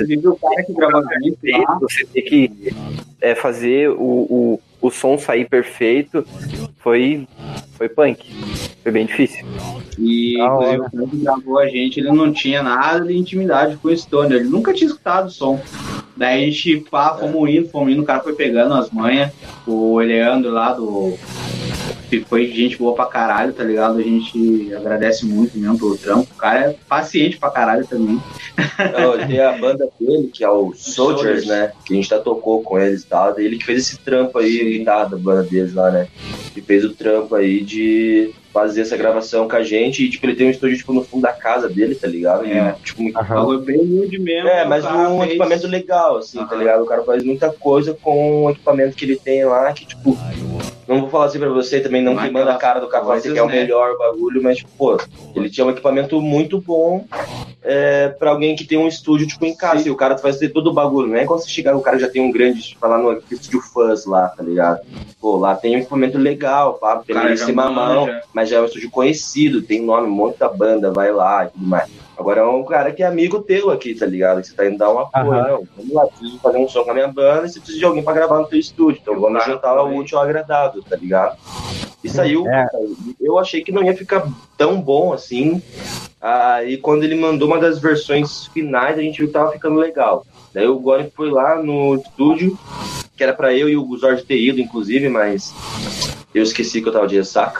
tem que fazer o som sair perfeito. Foi punk. Foi bem difícil. E inclusive, o cara que gravou a gente, ele não tinha nada de intimidade com o Stoner. Ele nunca tinha escutado o som. Daí a gente, fomos indo, o cara foi pegando as manhas. O Eleandro lá foi gente boa pra caralho, tá ligado? A gente agradece muito mesmo pelo trampo. O cara é paciente pra caralho também. Tem a banda dele, que é o Soldiers, né? Que a gente tocou com eles e tal. Ele que fez esse trampo aí, a guitarra da banda deles lá, né? Que fez o trampo aí de fazer essa gravação com a gente. E, tipo, ele tem um estúdio, tipo, no fundo da casa dele, tá ligado? E, tipo, muito bem humilde mesmo. Mas um equipamento legal, assim, tá ligado? O cara faz muita coisa com o equipamento que ele tem lá, que, tipo... Não vou falar assim pra você também, não queimando a cara do cara, que é o melhor bagulho, mas, pô, ele tinha um equipamento muito bom pra alguém que tem um estúdio, tipo, em casa. E o cara faz todo o bagulho, não é quando você chegar, o cara já tem um grande, tipo, lá no estúdio Fuzz lá, tá ligado? Pô, lá tem um equipamento legal, pá, tem ele em cima à mão, mas já é um estúdio conhecido, tem nome, um monte da banda, vai lá e tudo mais. Agora é um cara que é amigo teu aqui, tá ligado? Que você tá indo dar um apoio, não. Vamos lá, preciso fazer um som com a minha banda e você precisa de alguém pra gravar no teu estúdio. Então vamos juntar o útil ao agradável, tá ligado? E saiu, eu achei que não ia ficar tão bom assim. Aí quando ele mandou uma das versões finais, a gente viu que tava ficando legal. Daí o Goni foi lá no estúdio, que era pra eu e o Zord ter ido, inclusive, mas eu esqueci que eu tava de ressaca.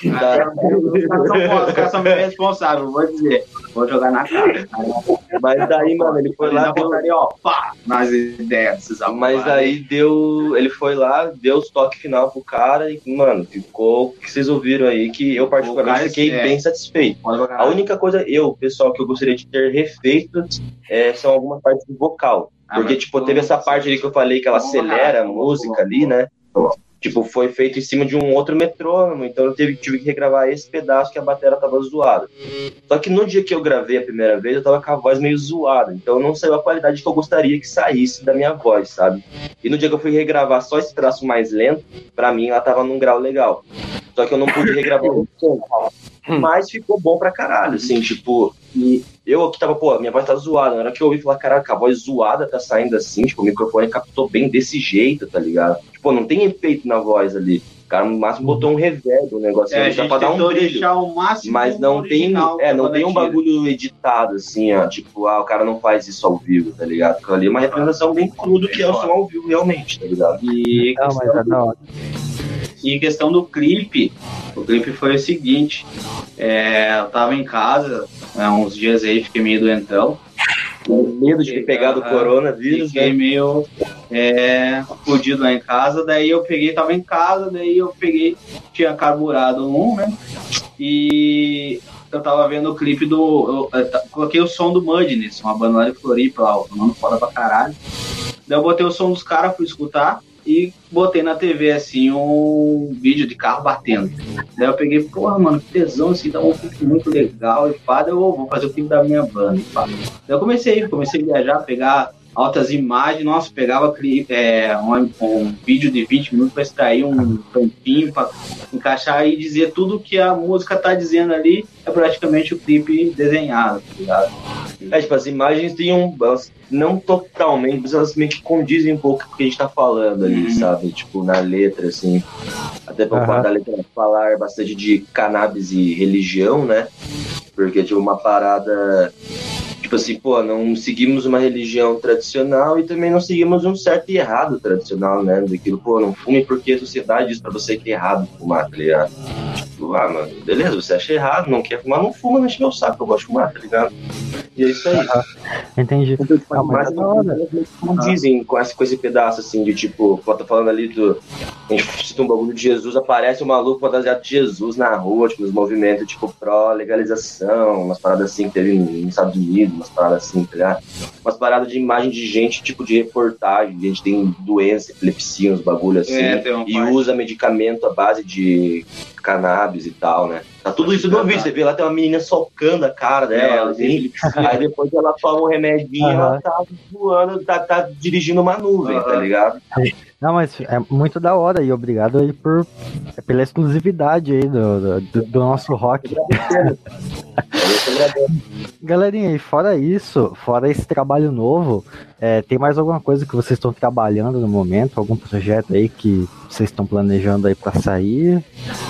Os caras são bem responsáveis, vou dizer. Vou jogar na cara. Mas daí, mano, ele foi lá, nas ideias. Mas aí ele foi lá, deu os toques final pro cara e, mano, ficou o que vocês ouviram aí, que eu particularmente fiquei bem satisfeito. A única coisa, pessoal, que eu gostaria de ter refeito são algumas partes do vocal. Porque, tipo, teve essa parte ali que eu falei que ela acelera a música ali, né? Tipo, foi feito em cima de um outro metrônomo, então eu tive que regravar esse pedaço que a bateria tava zoada. Só que no dia que eu gravei a primeira vez, eu tava com a voz meio zoada, então não saiu a qualidade que eu gostaria que saísse da minha voz, sabe? E no dia que eu fui regravar só esse traço mais lento, pra mim ela tava num grau legal. Só que eu não pude regravar o som. Mas ficou bom pra caralho, assim, tipo... E eu aqui tava, pô, minha voz tá zoada. Na hora que eu ouvi falar, caraca, a voz zoada tá saindo assim, tipo, o microfone captou bem desse jeito, tá ligado? Tipo, não tem efeito na voz ali. O cara no máximo botou um reverb, um negócio ali, só pra dar um brilho. Mas não tem, não tem um bagulho editado, assim, ó, tipo, o cara não faz isso ao vivo, tá ligado? Porque ali é uma representação bem crudo que é o som ao vivo, realmente, tá ligado? E questão do clipe, o clipe foi o seguinte, eu tava em casa, uns dias aí, fiquei meio doentão. Com medo de pegar do coronavírus, fiquei meio fudido lá em casa, daí eu tava em casa, tinha carburado um, né? E eu tava vendo o clipe coloquei o som do Mudness, uma banda lá de Floripa, lá, tomando foda pra caralho. Daí eu botei o som dos caras, fui escutar e botei na TV, assim, um vídeo de carro batendo. Daí eu peguei, porra, mano, que tesão, assim, dá um clipe muito legal, e pá, daí eu vou fazer o clipe da minha banda, e pá. Daí eu comecei a viajar, pegar altas imagens, nossa, pegava um vídeo de 20 minutos para extrair um tampinho, para encaixar e dizer tudo que a música tá dizendo ali, é praticamente o clipe desenhado, tá ligado? Tipo, as imagens elas não totalmente, mas elas meio que condizem um pouco com o que a gente tá falando ali, sabe? Tipo, na letra, assim. Até por parte da letra falar bastante de cannabis e religião, né? Porque, tipo, uma parada... Tipo assim, pô, não seguimos uma religião tradicional e também não seguimos um certo e errado tradicional, né? Daquilo, pô, não fume porque a sociedade diz pra você que é errado fumar, tá ligado? Tipo, mano, beleza, você acha errado, não quer fumar, não fuma, não enche meu saco, eu gosto de fumar, tá ligado? E é isso aí. Entendi. Então, mas não dizem com esse pedaço, assim, de tipo, pô, tá falando ali a gente cita um bagulho de Jesus, aparece um maluco fantasiado de Jesus na rua, tipo, nos movimentos, tipo, pró-legalização, umas paradas assim que teve nos Estados Unidos, umas paradas assim, tá ligado? Umas paradas de imagem de gente, tipo, de reportagem, de gente tem doença, epilepsia, uns bagulho assim, e usa medicamento à base de cannabis e tal, né? Tá tudo isso no vídeo, você vê lá, tem uma menina socando a cara dela, assim, aí depois ela toma um remedinho, ela tá voando, tá dirigindo uma nuvem, tá ligado? Não, mas é muito da hora e obrigado aí pela exclusividade aí do nosso rock. Galerinha, e fora isso, fora esse trabalho novo, tem mais alguma coisa que vocês estão trabalhando no momento? Algum projeto aí que vocês estão planejando aí pra sair?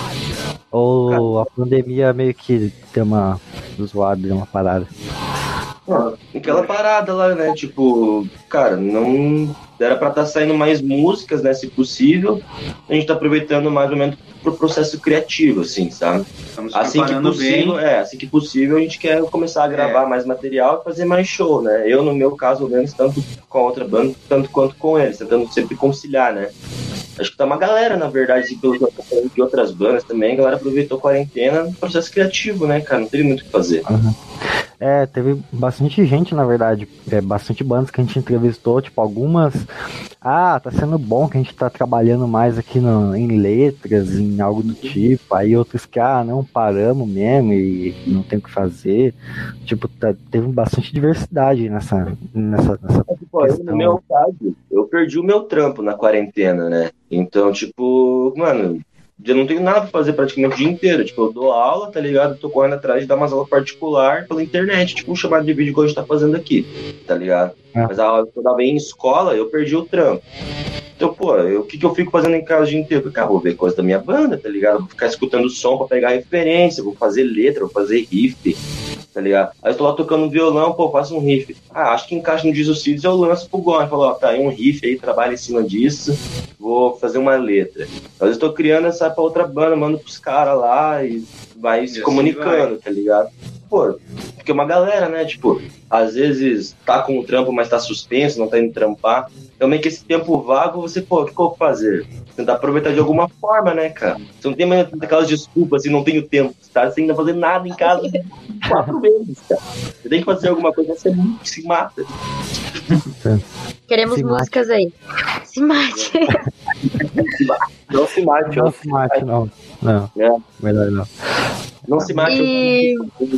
Ou a pandemia meio que deu uma zoada, deu uma parada? Aquela parada lá, né? Tipo, cara, não era pra estar saindo mais músicas, né? Se possível. A gente tá aproveitando mais ou menos pro processo criativo, assim, sabe? Assim que possível, a gente quer começar a gravar mais material e fazer mais show, né? Eu, no meu caso, pelo menos, tanto com a outra banda, tanto quanto com eles, tentando sempre conciliar, né? Acho que tá uma galera, na verdade, assim, pelo que eu tô falando de outras bandas também, a galera aproveitou a quarentena no processo criativo, né, cara? Não teve muito o que fazer. Teve bastante gente, na verdade, bastante bandas que a gente entrevistou, tipo, algumas, tá sendo bom que a gente tá trabalhando mais aqui em letras, em algo do tipo, aí outros que, não, paramos mesmo e não tem o que fazer, tipo, teve bastante diversidade nessa questão. No meu caso, eu perdi o meu trampo na quarentena, né, então, tipo, mano... Eu não tenho nada pra fazer praticamente o dia inteiro. Tipo, eu dou aula, tá ligado? Eu tô correndo atrás de dar umas aulas particular pela internet, tipo um chamado de vídeo que a gente tá fazendo aqui, tá ligado? Mas a aula que eu dava em escola, eu perdi o trampo. Então, pô, o que eu fico fazendo em casa o dia inteiro? Porque, vou ver coisa da minha banda, tá ligado? Vou ficar escutando som pra pegar referência, vou fazer letra, vou fazer riff, tá ligado? Aí eu tô lá tocando um violão, faço um riff. Acho que encaixa no Jesus Seeds, eu lanço pro Gone. Falo, tá aí um riff aí, trabalho em cima disso, vou fazer uma letra. Às vezes eu tô criando essa pra outra banda, mando pros caras lá e vai se comunicando, tá ligado? Pô, porque uma galera, né, tipo, às vezes tá com o trampo, mas tá suspenso, não tá indo trampar. Então meio que esse tempo vago, você, o que eu vou fazer? Tentar aproveitar de alguma forma, né, cara? Você não tem mais aquelas desculpas, assim, não tenho tempo, tá? Você ainda fazer nada em casa 4 meses, cara. Você tem que fazer alguma coisa, você se mata. Queremos músicas aí. Se mate. Não se mate. Não se mate, não. Não, melhor não. Não se mate.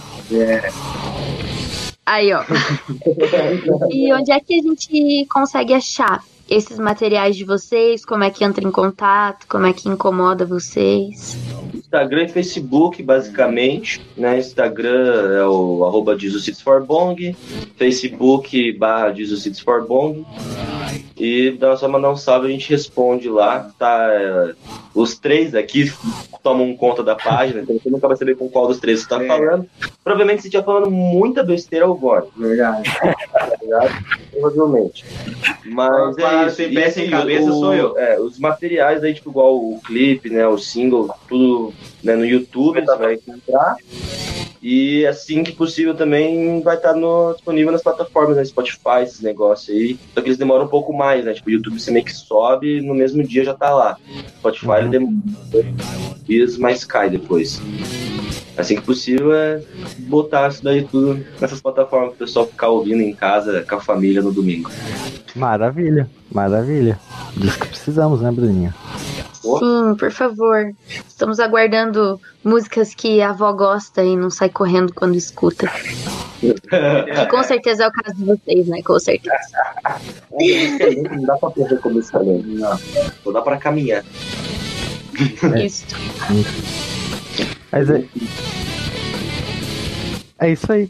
Aí, ó. E onde é que a gente consegue achar esses materiais de vocês? Como é que entra em contato? Como é que incomoda vocês? Instagram e Facebook, basicamente, né? Instagram é o @JesusSeeds4Bong, Facebook /JesusSeeds4Bong. E dá só mandar um salve, a gente responde lá, tá? Os 3 aqui tomam conta da página, então você nunca vai saber com qual dos 3 você tá falando. Provavelmente você estiver falando muita besteira ao Gone. Verdade. Provavelmente. Mas é isso. Sem pé, sem cabeça sou eu. Os materiais aí, tipo, igual o clipe, né? O single, tudo, né, no YouTube, você vai encontrar. E assim que possível também vai estar disponível nas plataformas, né? Spotify, esses negócios aí. Só que eles demoram um pouco mais, né? Tipo, o YouTube você meio que sobe e no mesmo dia já tá lá. Spotify ele demora dias, mas cai depois. Assim que possível é botar isso daí tudo nessas plataformas para o pessoal ficar ouvindo em casa com a família no domingo. Maravilha. Disso que precisamos, né, Bruninha? Sim, por favor. Estamos aguardando músicas que a avó gosta e não sai correndo quando escuta. Que com certeza é o caso de vocês, né? Com certeza. Não dá pra fazer como isso também. Não. Só dá pra caminhar. Isso. Mas é isso aí.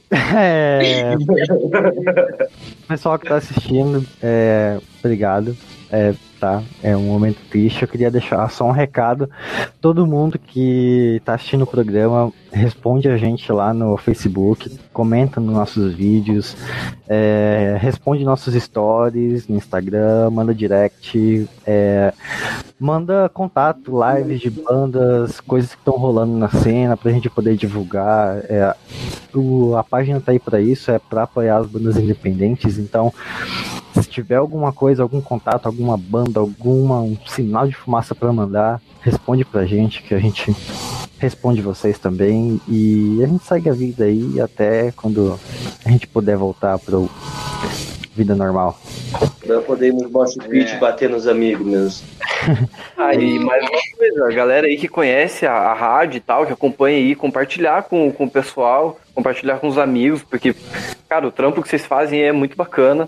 Pessoal que tá assistindo, obrigado. Tá, é um momento triste. Eu queria deixar só um recado. Todo mundo que tá assistindo o programa, responde a gente lá no Facebook, comenta nos nossos vídeos, responde nossos stories no Instagram, manda direct, manda contato, lives de bandas, coisas que estão rolando na cena pra gente poder divulgar. A página tá aí pra isso, é pra apoiar as bandas independentes. Então, se tiver alguma coisa, algum contato, alguma banda, um sinal de fumaça pra mandar, responde pra gente, que a gente responde vocês também. E a gente segue a vida aí até quando a gente puder voltar pra vida normal. Pra poder ir nos boss pit bater nos amigos mesmo. E mais uma coisa, a galera aí que conhece a rádio e tal, que acompanha aí, compartilhar com o pessoal, compartilhar com os amigos, porque, cara, o trampo que vocês fazem é muito bacana.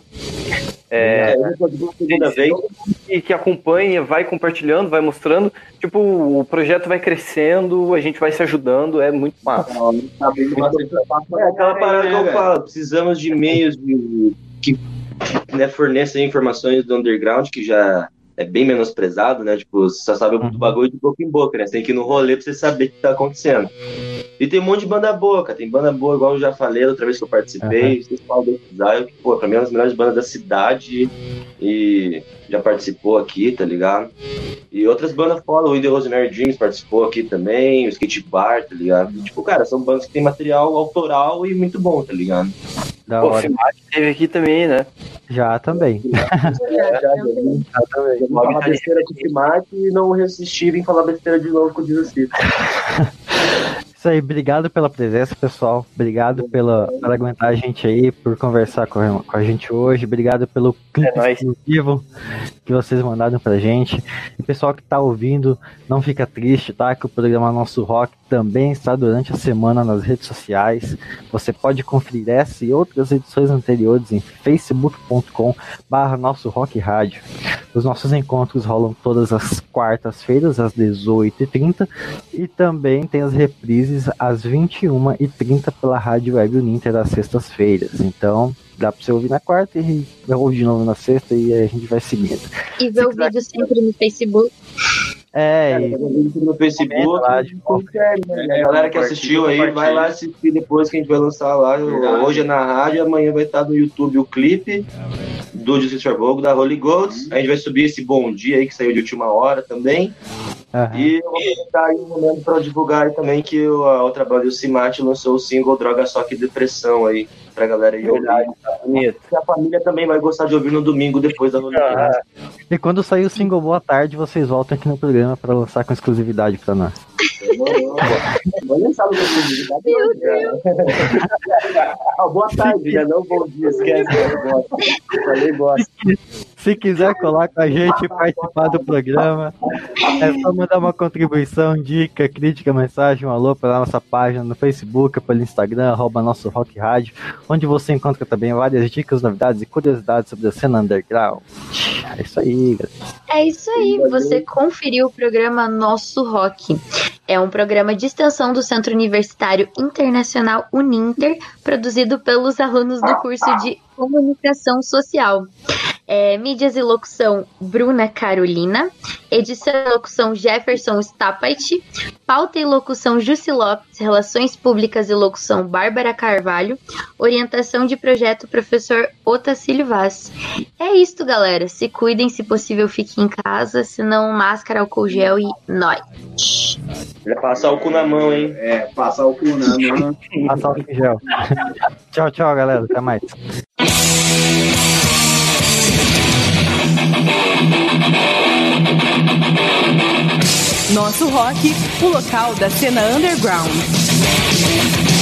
Que acompanha, vai compartilhando, vai mostrando, tipo, o projeto vai crescendo, a gente vai se ajudando, é muito massa. Aquela parada que eu falo, precisamos de meios que forneçam informações do underground, que já é bem menosprezado, né? Tipo, você só sabe do bagulho de boca em boca, né? Você tem que ir no rolê pra você saber o que tá acontecendo. E tem um monte de banda boa, cara. Tem banda boa, igual eu já falei da outra vez que eu participei. Vocês falam do Exile, que, pô, pra mim é uma das melhores bandas da cidade. E já participou aqui, tá ligado? E outras bandas fora, o In The Rosemary Dreams participou aqui também, o Skate Bar, tá ligado? E, tipo, cara, são bandas que tem material autoral e muito bom, tá ligado? Da hora. O Filmate teve aqui também, né? Já também. Eu falar besteira com o Filmate e não resistir em falar besteira de novo com o Desacito. Isso aí, obrigado pela presença, pessoal. Obrigado por aguentar a gente aí, por conversar com a gente hoje. Obrigado pelo clipe exclusivo que vocês mandaram pra gente. E pessoal que tá ouvindo, não fica triste, tá? Que o programa Nosso Rock também está durante a semana nas redes sociais. Você pode conferir essa e outras edições anteriores em facebook.com/Nosso Rock Rádio. Os nossos encontros rolam todas as quartas-feiras, às 18h30, e também tem as reprises às 21h30 pela Rádio Web Uninter às sextas-feiras. Então, dá pra você ouvir na quarta e ouvir de novo na sexta, e a gente vai seguindo. E ver o vídeo sempre no Facebook. No Facebook. A galera que assistiu aí, vai lá assistir depois que a gente vai lançar lá. Hoje é na rádio, amanhã vai estar no YouTube o clipe do Justice Bogo, da Holy Goats. A gente vai subir esse Bom Dia aí, que saiu de última hora também. E eu vou aproveitar aí um momento para divulgar aí também que a outra banda, o Cimate, lançou o single Droga Só Que Depressão aí, pra galera aí ouvir. E a família também vai gostar de ouvir no domingo depois da Holy Goats. E quando sair o single Boa Tarde, vocês voltam aqui no programa para lançar com exclusividade pra nós. Vou lançar com exclusividade. Boa tarde, né? Não bom dia, esquece. Falei bosta. Se quiser colar com a gente e participar do programa, é só mandar uma contribuição, dica, crítica, mensagem, um alô pela nossa página no Facebook, pelo Instagram, @Nosso Rock Rádio, onde você encontra também várias dicas, novidades e curiosidades sobre a cena underground. É isso aí, galera. É isso aí, você conferiu o programa Nosso Rock. É um programa de extensão do Centro Universitário Internacional Uninter, produzido pelos alunos do curso de Comunicação Social. Mídias e locução, Bruna Carolina. Edição e locução, Jefferson Stapait. Pauta e locução, Jussi Lopes. Relações públicas e locução, Bárbara Carvalho. Orientação de projeto, professor Otacílio Vaz. É isto, galera. Se cuidem, se possível, fiquem em casa. Se não, máscara, álcool gel e nóis. Passar o cu na mão, hein? Passar o cu na mão. Passar o álcool gel. Tchau, tchau, galera. Até mais. Nosso rock, o local da cena underground.